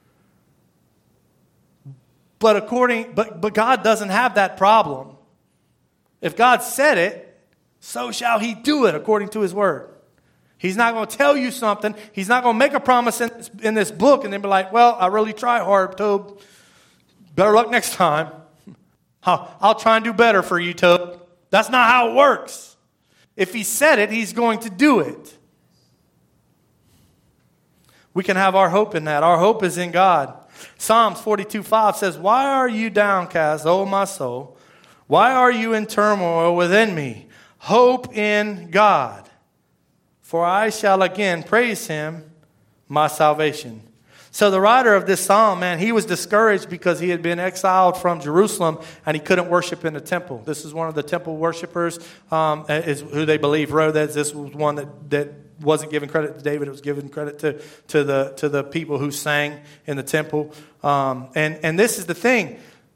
But God doesn't have that problem. If God said it, so shall he do it according to his word. He's not going to tell you something. He's not going to make a promise in this book and then be like, well, I really tried hard, Tobe. Better luck next time. I'll try and do better for you, Tobe. That's not how it works. If he said it, he's going to do it. We can have our hope in that. Our hope is in God. Psalms 42:5 says, why are you downcast, O my soul? Why are you in turmoil within me? Hope in God, for I shall again praise him, my salvation. So the writer of this psalm, man, he was discouraged because he had been exiled from Jerusalem and he couldn't worship in the temple. This is one of the temple worshipers is who they believe wrote that. This was one that wasn't given credit to David. It was given credit to the people who sang in the temple. And this is the thing.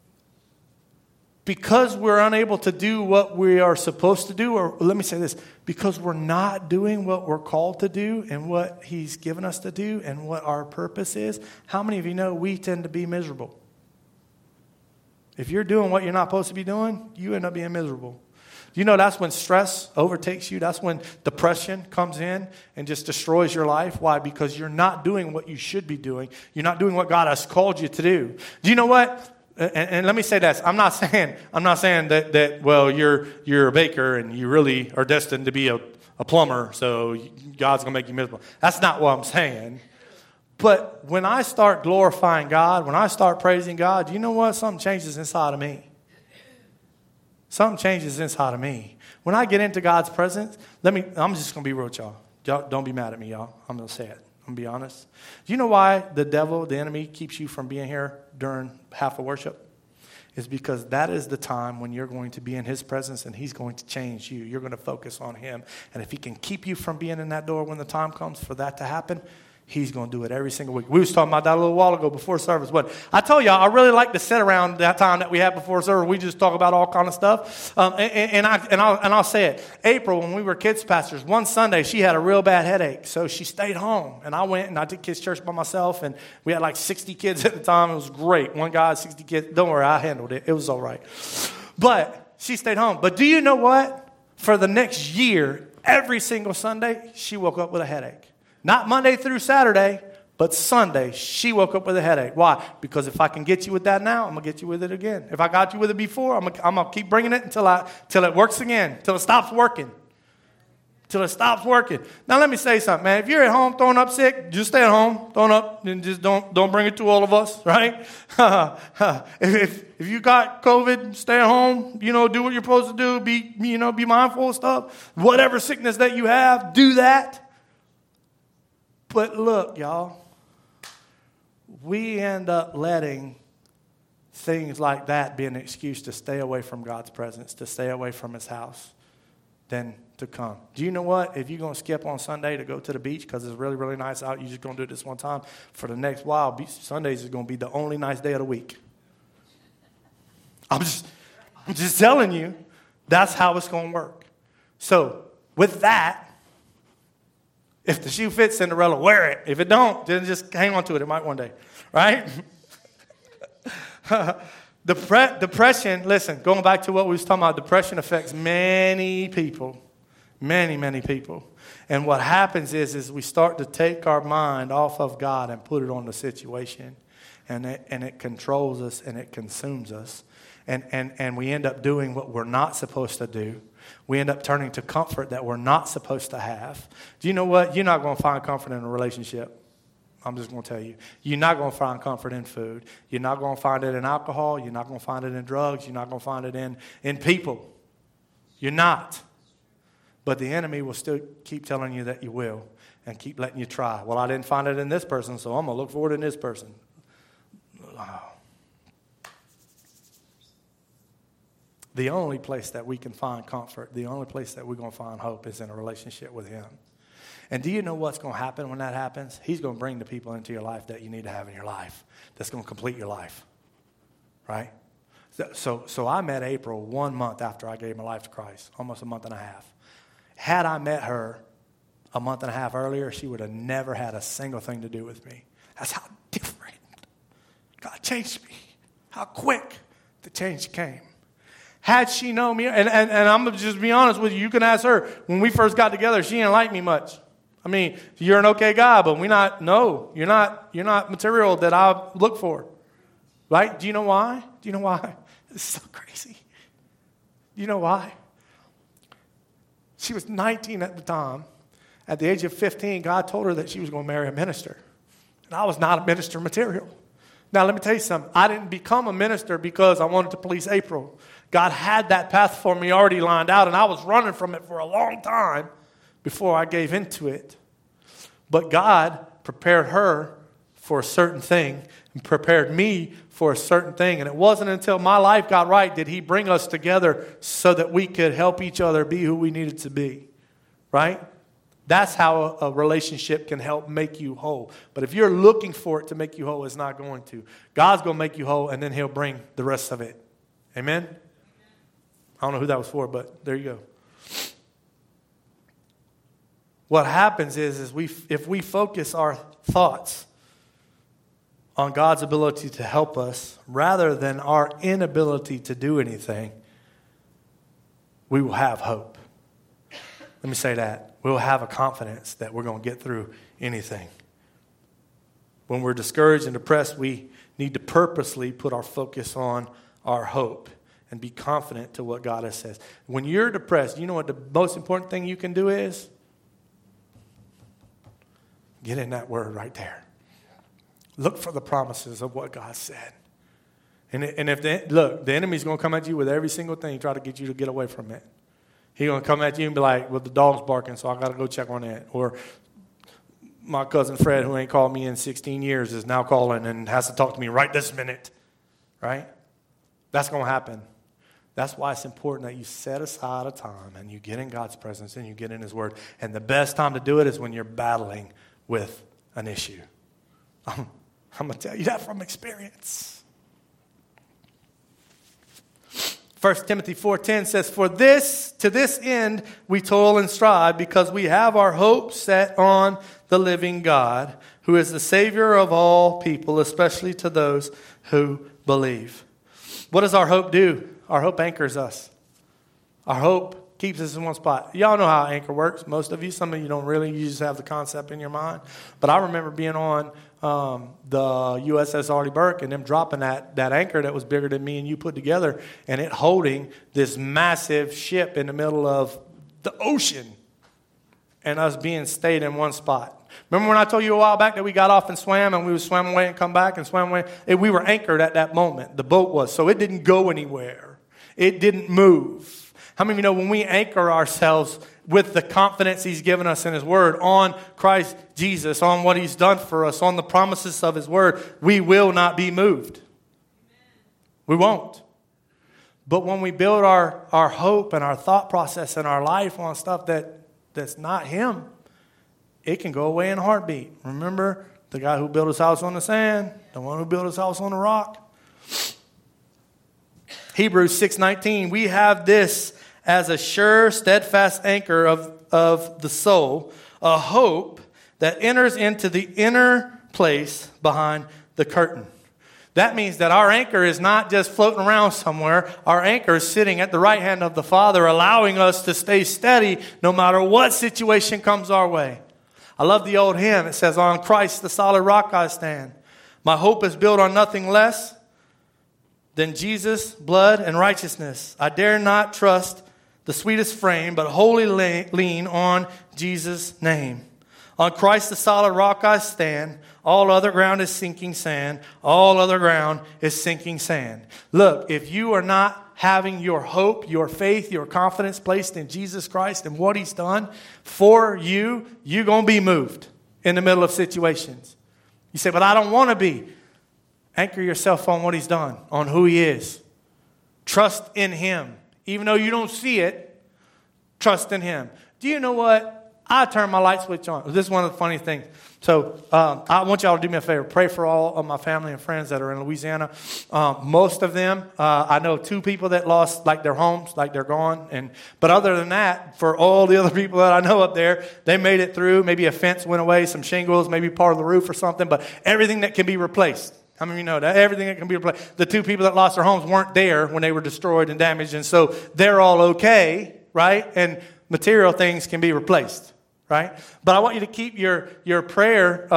Because we're unable to do what we are supposed to do, or let me say this, because we're not doing what we're called to do and what he's given us to do and what our purpose is, how many of you know we tend to be miserable? If you're doing what you're not supposed to be doing, you end up being miserable. You know that's when stress overtakes you. That's when depression comes in and just destroys your life. Why? Because you're not doing what you should be doing. You're not doing what God has called you to do. Do you know what? And let me say this. I'm not saying that well, you're a baker and you really are destined to be a plumber, so God's going to make you miserable. That's not what I'm saying. But when I start glorifying God, when I start praising God, you know what? Something changes inside of me. Something changes inside of me. When I get into God's presence, I'm just going to be real with y'all. Don't be mad at me, y'all. I'm going to say it. I'm going to be honest. Do you know why the enemy, keeps you from being here during half of worship? It's because that is the time when you're going to be in his presence and he's going to change you. You're going to focus on him. And if he can keep you from being in that door when the time comes for that to happen, he's going to do it every single week. We was talking about that a little while ago before service. But I told y'all, I really like to sit around that time that we have before service. We just talk about all kind of stuff. And I'll say it. April, when we were kids pastors, one Sunday she had a real bad headache. So she stayed home. And I went and I did kids church by myself. And we had like 60 kids at the time. It was great. One guy, 60 kids. Don't worry, I handled it. It was all right. But she stayed home. But do you know what? For the next year, every single Sunday, she woke up with a headache. Not Monday through Saturday, but Sunday, she woke up with a headache. Why? Because if I can get you with that now, I'm going to get you with it again. If I got you with it before, I'm going to keep bringing it until it works again, until it stops working. till it stops working. Now let me say something, man. If you're at home throwing up sick, just stay at home, throwing up, and just don't bring it to all of us, right? if you got COVID, stay at home. Do what you're supposed to do. Be mindful of stuff. Whatever sickness that you have, do that. But look, y'all, we end up letting things like that be an excuse to stay away from God's presence, to stay away from His house, than to come. Do you know what? If you're going to skip on Sunday to go to the beach because it's really, really nice out, you're just going to do it this one time. For the next while, Sundays is going to be the only nice day of the week. I'm just telling you, that's how it's going to work. So with that, if the shoe fits, Cinderella, wear it. If it don't, then just hang on to it. It might one day, right? Depression, listen, going back to what we was talking about, depression affects many people. Many, many people. And what happens is we start to take our mind off of God and put it on the situation. And it controls us and it consumes us. And we end up doing what we're not supposed to do. We end up turning to comfort that we're not supposed to have. Do you know what? You're not going to find comfort in a relationship. I'm just going to tell you. You're not going to find comfort in food. You're not going to find it in alcohol. You're not going to find it in drugs. You're not going to find it in people. You're not. But the enemy will still keep telling you that you will and keep letting you try. Well, I didn't find it in this person, so I'm going to look for it in this person. Oh. The only place that we can find comfort, the only place that we're going to find hope is in a relationship with Him. And do you know what's going to happen when that happens? He's going to bring the people into your life that you need to have in your life that's going to complete your life, right? So I met April 1 month after I gave my life to Christ, almost a month and a half. Had I met her a month and a half earlier, she would have never had a single thing to do with me. That's how different God changed me, how quick the change came. Had she known me, and I'm going to just be honest with you, you can ask her. When we first got together, she didn't like me much. I mean, you're an okay guy, but you're not material that I look for. Right? Do you know why? It's so crazy. Do you know why? She was 19 at the time. At the age of 15, God told her that she was going to marry a minister. And I was not a minister material. Now, let me tell you something. I didn't become a minister because I wanted to please April. God had that path for me already lined out, and I was running from it for a long time before I gave into it. But God prepared her for a certain thing and prepared me for a certain thing. And it wasn't until my life got right did He bring us together so that we could help each other be who we needed to be. Right? That's how a relationship can help make you whole. But if you're looking for it to make you whole, it's not going to. God's going to make you whole, and then He'll bring the rest of it. Amen? I don't know who that was for, but there you go. What happens is if we focus our thoughts on God's ability to help us rather than our inability to do anything, we will have hope. Let me say that. We'll have a confidence that we're going to get through anything. When we're discouraged and depressed, we need to purposely put our focus on our hope and be confident to what God has said. When you're depressed, you know what the most important thing you can do is? Get in that word right there. Look for the promises of what God said. And if the enemy's going to come at you with every single thing, try to get you to get away from it. He's going to come at you and be like, well, the dog's barking, so I got to go check on that. Or my cousin Fred, who ain't called me in 16 years, is now calling and has to talk to me right this minute. Right? That's going to happen. That's why it's important that you set aside a time and you get in God's presence and you get in His Word. And the best time to do it is when you're battling with an issue. I'm going to tell you that from experience. 1 Timothy 4:10 says, to this end we toil and strive, because we have our hope set on the living God, who is the Savior of all people, especially to those who believe. What does our hope do? Our hope anchors us. Our hope keeps us in one spot. Y'all know how anchor works. Most of you, some of you don't really. You just have the concept in your mind. But I remember being on the USS Arleigh Burke and them dropping that anchor that was bigger than me and you put together, and it holding this massive ship in the middle of the ocean. and us being stayed in one spot. Remember when I told you a while back that we got off and swam, and we would swim away and come back and swim away? We were anchored at that moment. The boat was. So it didn't go anywhere. It didn't move. How many of you know when we anchor ourselves with the confidence he's given us in his word on Christ Jesus, on what he's done for us, on the promises of his word, we will not be moved. We won't. But when we build our hope and our thought process and our life on stuff that's not him, it can go away in a heartbeat. Remember the guy who built his house on the sand, the one who built his house on the rock? Hebrews 6:19, we have this as a sure, steadfast anchor of the soul, a hope that enters into the inner place behind the curtain. That means that our anchor is not just floating around somewhere. Our anchor is sitting at the right hand of the Father, allowing us to stay steady no matter what situation comes our way. I love the old hymn. It says, on Christ, the solid rock I stand. My hope is built on nothing less than Jesus, blood, and righteousness. I dare not trust the sweetest frame, but wholly lean on Jesus' name. On Christ, the solid rock I stand. All other ground is sinking sand. All other ground is sinking sand. Look, if you are not having your hope, your faith, your confidence placed in Jesus Christ and what he's done for you, you're going to be moved in the middle of situations. You say, but I don't want to be. Anchor yourself on what he's done, on who he is. Trust in him. Even though you don't see it, trust in him. Do you know what? I turn my light switch on. This is one of the funny things. So I want y'all to do me a favor. Pray for all of my family and friends that are in Louisiana. Most of them, I know 2 people that lost like their homes, like they're gone. But other than that, for all the other people that I know up there, they made it through. Maybe a fence went away, some shingles, maybe part of the roof or something. But everything that can be replaced. How many of you know that? Everything that can be replaced. The 2 people that lost their homes weren't there when they were destroyed and damaged. And so they're all okay, right? And material things can be replaced. Right? But I want you to keep your prayer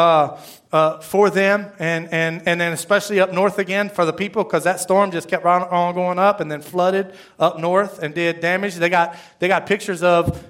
for them and then especially up north again for the people, because that storm just kept on going up and then flooded up north and did damage. They got pictures of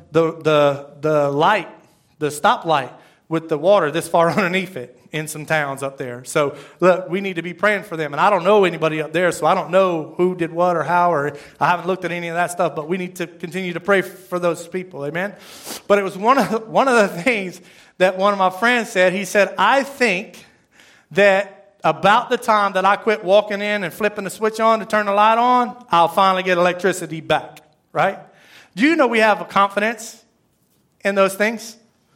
the light, the stoplight with the water this far underneath it in some towns up there. So look, we need to be praying for them. And I don't know anybody up there, so I don't know who did what or how, or I haven't looked at any of that stuff, but we need to continue to pray for those people. Amen. But it was one of the things that one of my friends said. He said, I think that about the time that I quit walking in and flipping the switch on to turn the light on, I'll finally get electricity back. Right? Do you know we have a confidence in those things?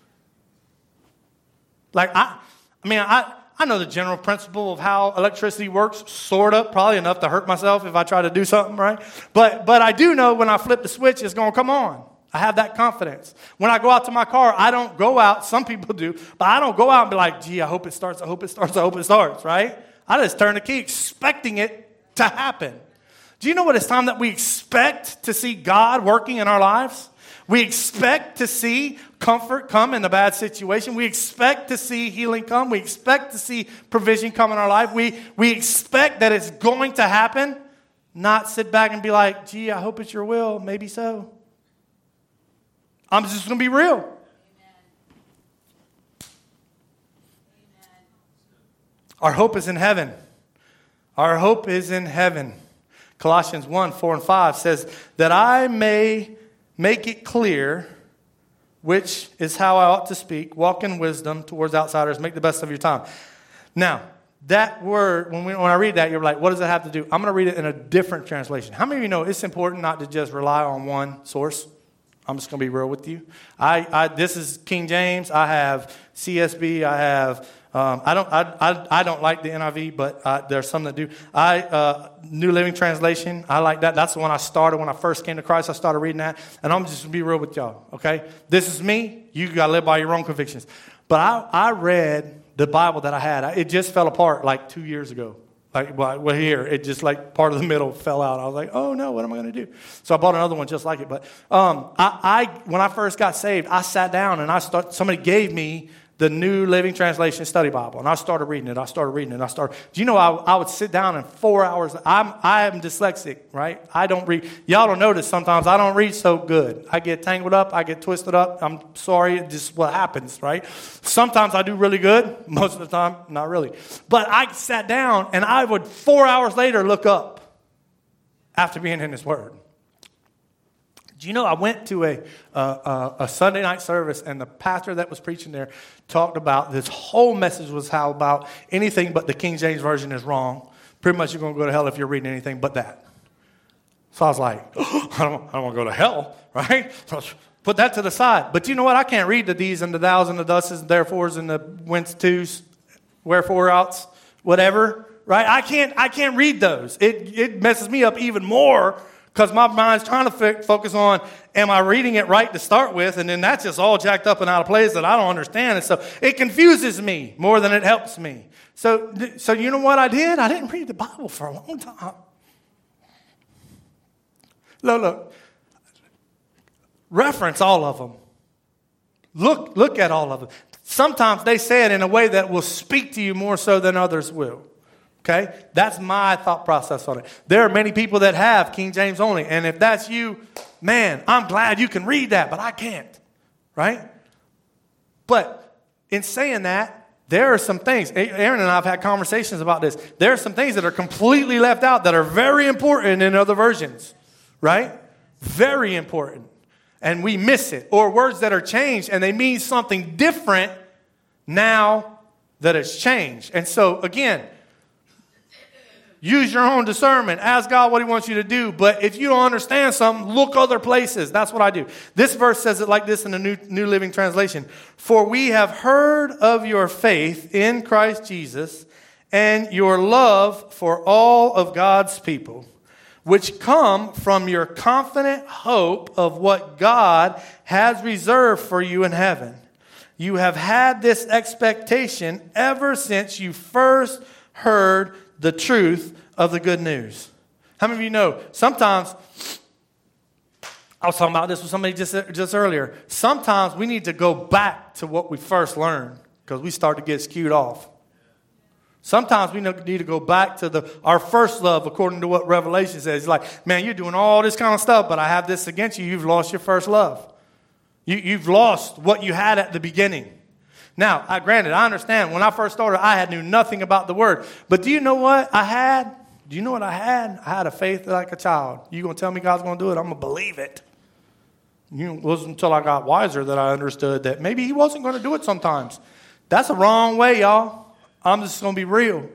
Like I know the general principle of how electricity works, sort of, probably enough to hurt myself if I try to do something, right? But I do know when I flip the switch, it's going to come on. I have that confidence. When I go out to my car, I don't go out, some people do, but I don't go out and be like, gee, I hope it starts, I hope it starts, I hope it starts, right? I just turn the key expecting it to happen. Do you know what it's time that we expect to see God working in our lives? We expect to see comfort come in a bad situation. We expect to see healing come. We expect to see provision come in our life. We expect that it's going to happen, not sit back and be like, gee, I hope it's your will. Maybe so. I'm just going to be real. Amen. Amen. Our hope is in heaven. Our hope is in heaven. Colossians 1:4-5 says that I may make it clear which is how I ought to speak, walk in wisdom towards outsiders, make the best of your time. Now, that word, when I read that, you're like, what does it have to do? I'm going to read it in a different translation. How many of you know it's important not to just rely on one source? I'm just going to be real with you. This is King James. I have CSB. I have I don't like the NIV, but there's some that do. New Living Translation. I like that. That's the one I started when I first came to Christ. I started reading that, and I'm just going to be real with y'all. Okay, this is me. You got to live by your own convictions. But I read the Bible that I had. It just fell apart like 2 years ago. Well, here, it just like part of the middle fell out. I was like, oh no, what am I going to do? So I bought another one just like it. But when I first got saved, I sat down and somebody gave me the New Living Translation Study Bible, and I started reading it. Do you know I would sit down in 4 hours? I am dyslexic, right? I don't read. Y'all don't notice sometimes I don't read so good. I get tangled up. I get twisted up. I'm sorry. It's just what happens, right? Sometimes I do really good. Most of the time, not really. But I sat down, and I would 4 hours later look up after being in His Word. Do you know I went to a Sunday night service, and the pastor that was preaching there talked about this whole message was how about anything but the King James Version is wrong. Pretty much you're going to go to hell if you're reading anything but that. So I was like, I don't want to go to hell, right? So put that to the side. But you know what? I can't read the these and the thous and the thuses and therefores and the whence tos, wherefore outs, whatever, right? I can't read those. It messes me up even more. Because my mind's trying to focus on, am I reading it right to start with? And then that's just all jacked up and out of place that I don't understand. And so it confuses me more than it helps me. So you know what I did? I didn't read the Bible for a long time. Look. Reference all of them. Look at all of them. Sometimes they say it in a way that will speak to you more so than others will. Okay? That's my thought process on it. There are many people that have King James only. And if that's you, man, I'm glad you can read that, but I can't. Right? But in saying that, there are some things. Aaron and I have had conversations about this. There are some things that are completely left out that are very important in other versions. Right? Very important. And we miss it. Or words that are changed and they mean something different now that it's changed. And so, again, use your own discernment. Ask God what He wants you to do. But if you don't understand something, look other places. That's what I do. This verse says it like this in the New Living Translation. For we have heard of your faith in Christ Jesus and your love for all of God's people, which come from your confident hope of what God has reserved for you in heaven. You have had this expectation ever since you first heard the truth of the good news. How many of you know, sometimes, I was talking about this with somebody just earlier, sometimes we need to go back to what we first learned because we start to get skewed off. Sometimes we need to go back to our first love according to what Revelation says. It's like, man, you're doing all this kind of stuff, but I have this against you. You've lost your first love. You've lost what you had at the beginning. Now, granted, I understand. When I first started, I knew nothing about the Word. But do you know what I had? Do you know what I had? I had a faith like a child. You going to tell me God's going to do it? I'm going to believe it. It wasn't until I got wiser that I understood that maybe He wasn't going to do it sometimes. That's the wrong way, y'all. I'm just going to be real.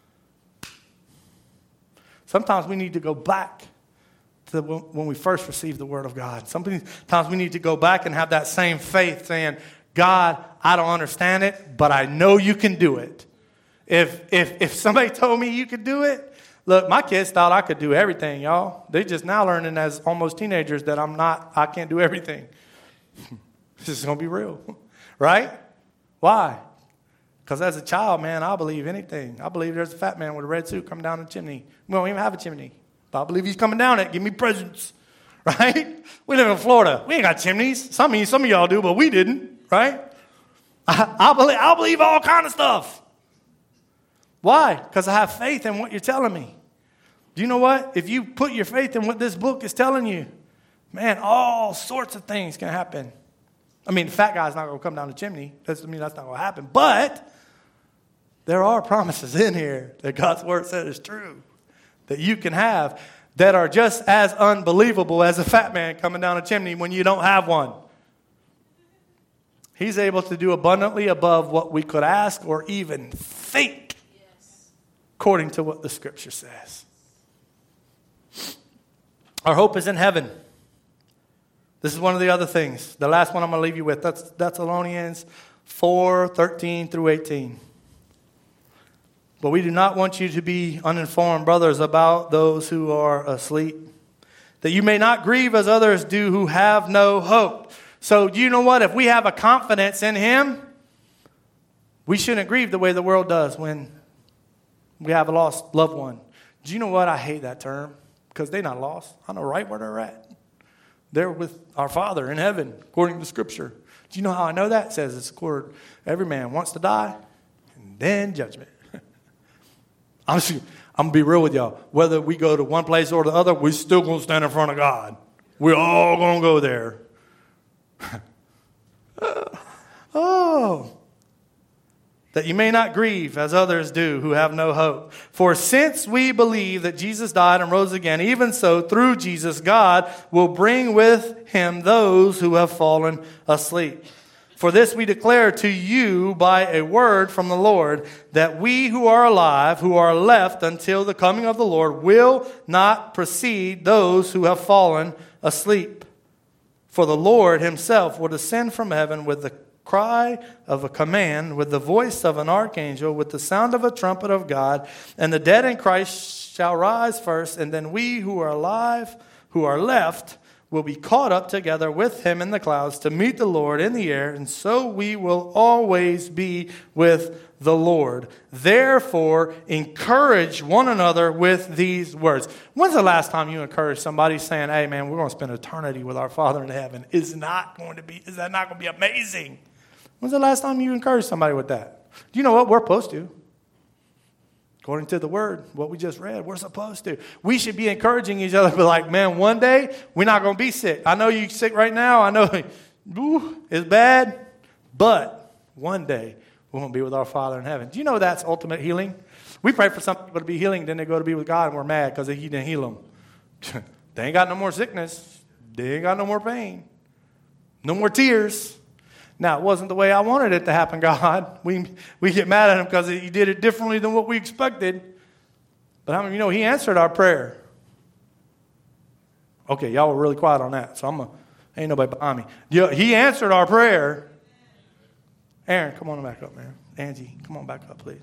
Sometimes we need to go back to when we first received the Word of God. Sometimes we need to go back and have that same faith saying, God, I don't understand it, but I know you can do it. If somebody told me you could do it, look, my kids thought I could do everything, y'all. They just now learning as almost teenagers that I can't do everything. This is going to be real, right? Why? Because as a child, man, I believe anything. I believe there's a fat man with a red suit coming down the chimney. We don't even have a chimney, but I believe he's coming down it. Give me presents, right? We live in Florida. We ain't got chimneys. Some of y'all do, but we didn't. Right? I believe all kind of stuff. Why? Because I have faith in what you're telling me. Do you know what? If you put your faith in what this book is telling you, man, all sorts of things can happen. I mean, the fat guy's not going to come down the chimney. Doesn't mean that's not going to happen. But there are promises in here that God's Word said is true that you can have that are just as unbelievable as a fat man coming down a chimney when you don't have one. He's able to do abundantly above what we could ask or even think, according to what the Scripture says. Our hope is in heaven. This is one of the other things. The last one I'm going to leave you with. That's Thessalonians 4:13 through 18. But we do not want you to be uninformed, brothers, about those who are asleep, that you may not grieve as others do who have no hope. So do you know what? If we have a confidence in Him, we shouldn't grieve the way the world does when we have a lost loved one. Do you know what? I hate that term because they're not lost. I know right where they're at. They're with our Father in heaven, according to Scripture. Do you know how I know that? It says it's according, every man wants to die, and then judgment. I'm going to be real with y'all. Whether we go to one place or the other, we're still going to stand in front of God. We're all going to go there. That you may not grieve as others do who have no hope. For since we believe that Jesus died and rose again, even so through Jesus God will bring with him those who have fallen asleep. For this we declare to you by a word from the Lord, that we who are alive, who are left until the coming of the Lord, will not precede those who have fallen asleep. For the Lord himself will descend from heaven with the cry of a command, with the voice of an archangel, with the sound of a trumpet of God, and the dead in Christ shall rise first, and then we who are alive, who are left, will be caught up together with him in the clouds to meet the Lord in the air, and so we will always be with the Lord. Therefore, encourage one another with these words. When's the last time you encouraged somebody saying, hey man, we're going to spend eternity with our Father in heaven? Is that not going to be amazing? When's the last time you encouraged somebody with that? Do you know what we're supposed to? According to the word, what we just read, we're supposed to. We should be encouraging each other, but like, man, one day we're not going to be sick. I know you're sick right now. I know it's bad, but one day we're going to be with our Father in heaven. Do you know that's ultimate healing? We pray for some people to be healing, then they go to be with God, and we're mad because He didn't heal them. They ain't got no more sickness. They ain't got no more pain. No more tears. Now, it wasn't the way I wanted it to happen, God. We get mad at Him because He did it differently than what we expected. But how many of you know He answered our prayer? Okay, y'all were really quiet on that, so ain't nobody behind me. Yeah, He answered our prayer. Aaron, come on back up, man. Angie, come on back up, please.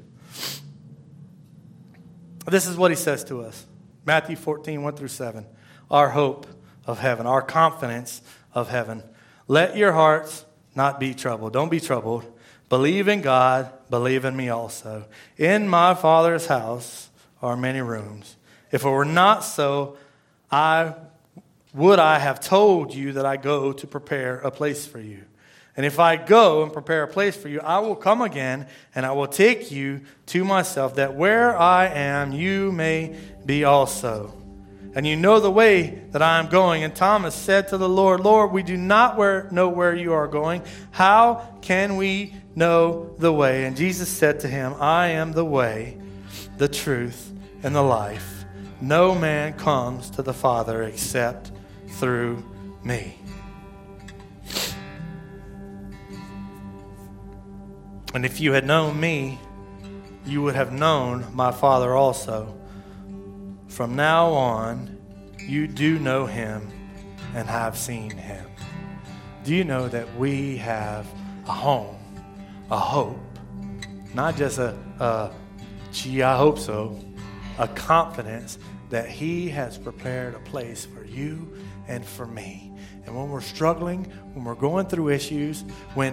This is what He says to us. Matthew 14, 1-7. Our hope of heaven, our confidence of heaven. Let your hearts not be troubled. Don't be troubled. Believe in God. Believe in me also. In my Father's house are many rooms. If it were not so, I have told you that I go to prepare a place for you. And if I go and prepare a place for you, I will come again and I will take you to myself, that where I am, you may be also. And you know the way that I am going. And Thomas said to the Lord, Lord, we do not know where you are going. How can we know the way? And Jesus said to him, I am the way, the truth, and the life. No man comes to the Father except through me. And if you had known me, you would have known my Father also. From now on, you do know him and have seen him. Do you know that we have a home, a hope, not just gee, I hope so, a confidence that he has prepared a place for you and for me. And when we're struggling, when we're going through issues,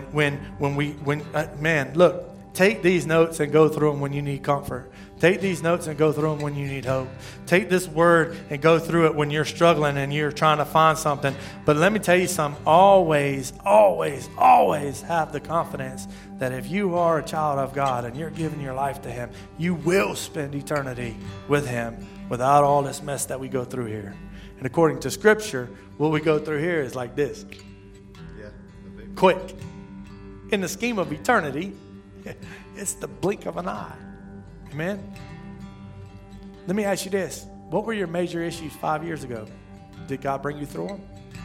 man, look, take these notes and go through them when you need comfort. Take these notes and go through them when you need hope. Take this word and go through it when you're struggling and you're trying to find something. But let me tell you something. Always, always, always have the confidence that if you are a child of God and you're giving your life to him, you will spend eternity with him without all this mess that we go through here. And according to Scripture, what we go through here is like this. Quick. In the scheme of eternity, it's the blink of an eye. Amen? Let me ask you this. What were your major issues 5 years ago? Did God bring you through them?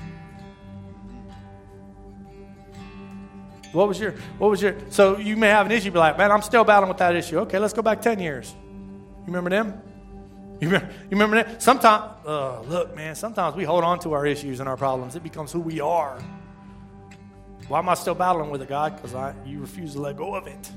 What was your, so you may have an issue, be like, man, I'm still battling with that issue. Okay, let's go back 10 years. You remember them? You remember that? Sometimes, look, man, sometimes we hold on to our issues and our problems. It becomes who we are. Why am I still battling with it, God? Because you refuse to let go of it.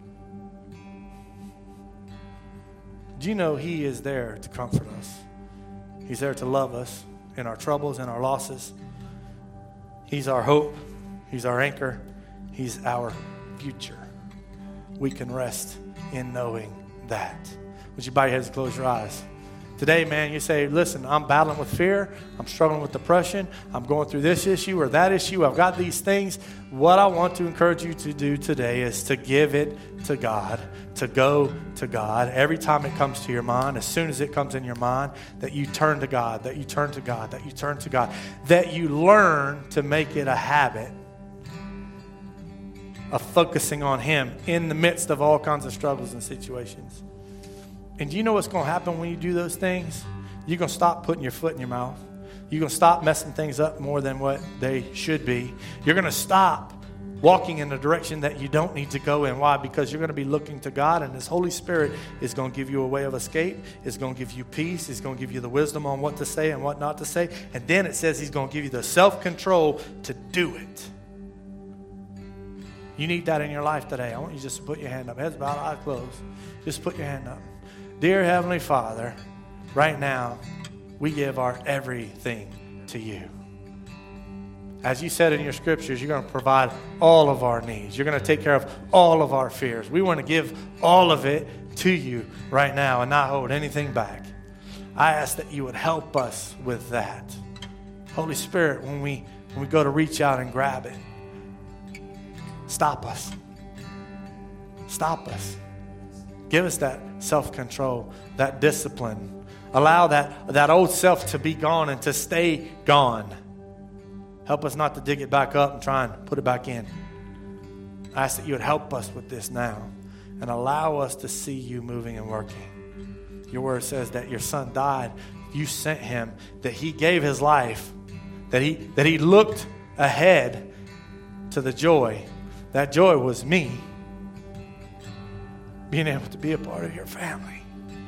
Do you know he is there to comfort us? He's there to love us in our troubles and our losses. He's our hope. He's our anchor. He's our future. We can rest in knowing that. Would you bow your heads and close your eyes? Today, man, you say, listen, I'm battling with fear. I'm struggling with depression. I'm going through this issue or that issue. I've got these things. What I want to encourage you to do today is to give it to God, to go to God. Every time it comes to your mind, as soon as it comes in your mind, that you turn to God, that you turn to God, that you turn to God, that you learn to make it a habit of focusing on Him in the midst of all kinds of struggles and situations. And do you know what's going to happen when you do those things? You're going to stop putting your foot in your mouth. You're going to stop messing things up more than what they should be. You're going to stop walking in the direction that you don't need to go in. Why? Because you're going to be looking to God, and His Holy Spirit is going to give you a way of escape. It's going to give you peace. It's going to give you the wisdom on what to say and what not to say. And then it says He's going to give you the self-control to do it. You need that in your life today. I want you just to put your hand up. Heads bowed, eyes closed. Just put your hand up. Dear Heavenly Father, right now, we give our everything to you. As you said in your scriptures, you're going to provide all of our needs. You're going to take care of all of our fears. We want to give all of it to you right now and not hold anything back. I ask that you would help us with that. Holy Spirit, when we go to reach out and grab it, stop us. Stop us. Give us that self-control, that discipline. Allow that old self to be gone and to stay gone. Help us not to dig it back up and try and put it back in. I ask that you would help us with this now and allow us to see you moving and working. Your word says that your son died. You sent him, that he gave his life, that he looked ahead to the joy. That joy was me being able to be a part of your family.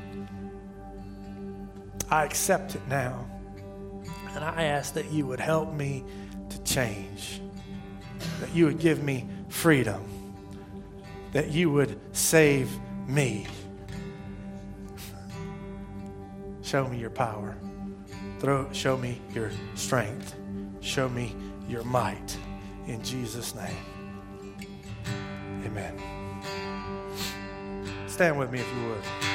I accept it now. And I ask that you would help me to change. That you would give me freedom. That you would save me. Show me your power. Show me your strength. Show me your might. In Jesus' name. Amen. Stand with me if you would.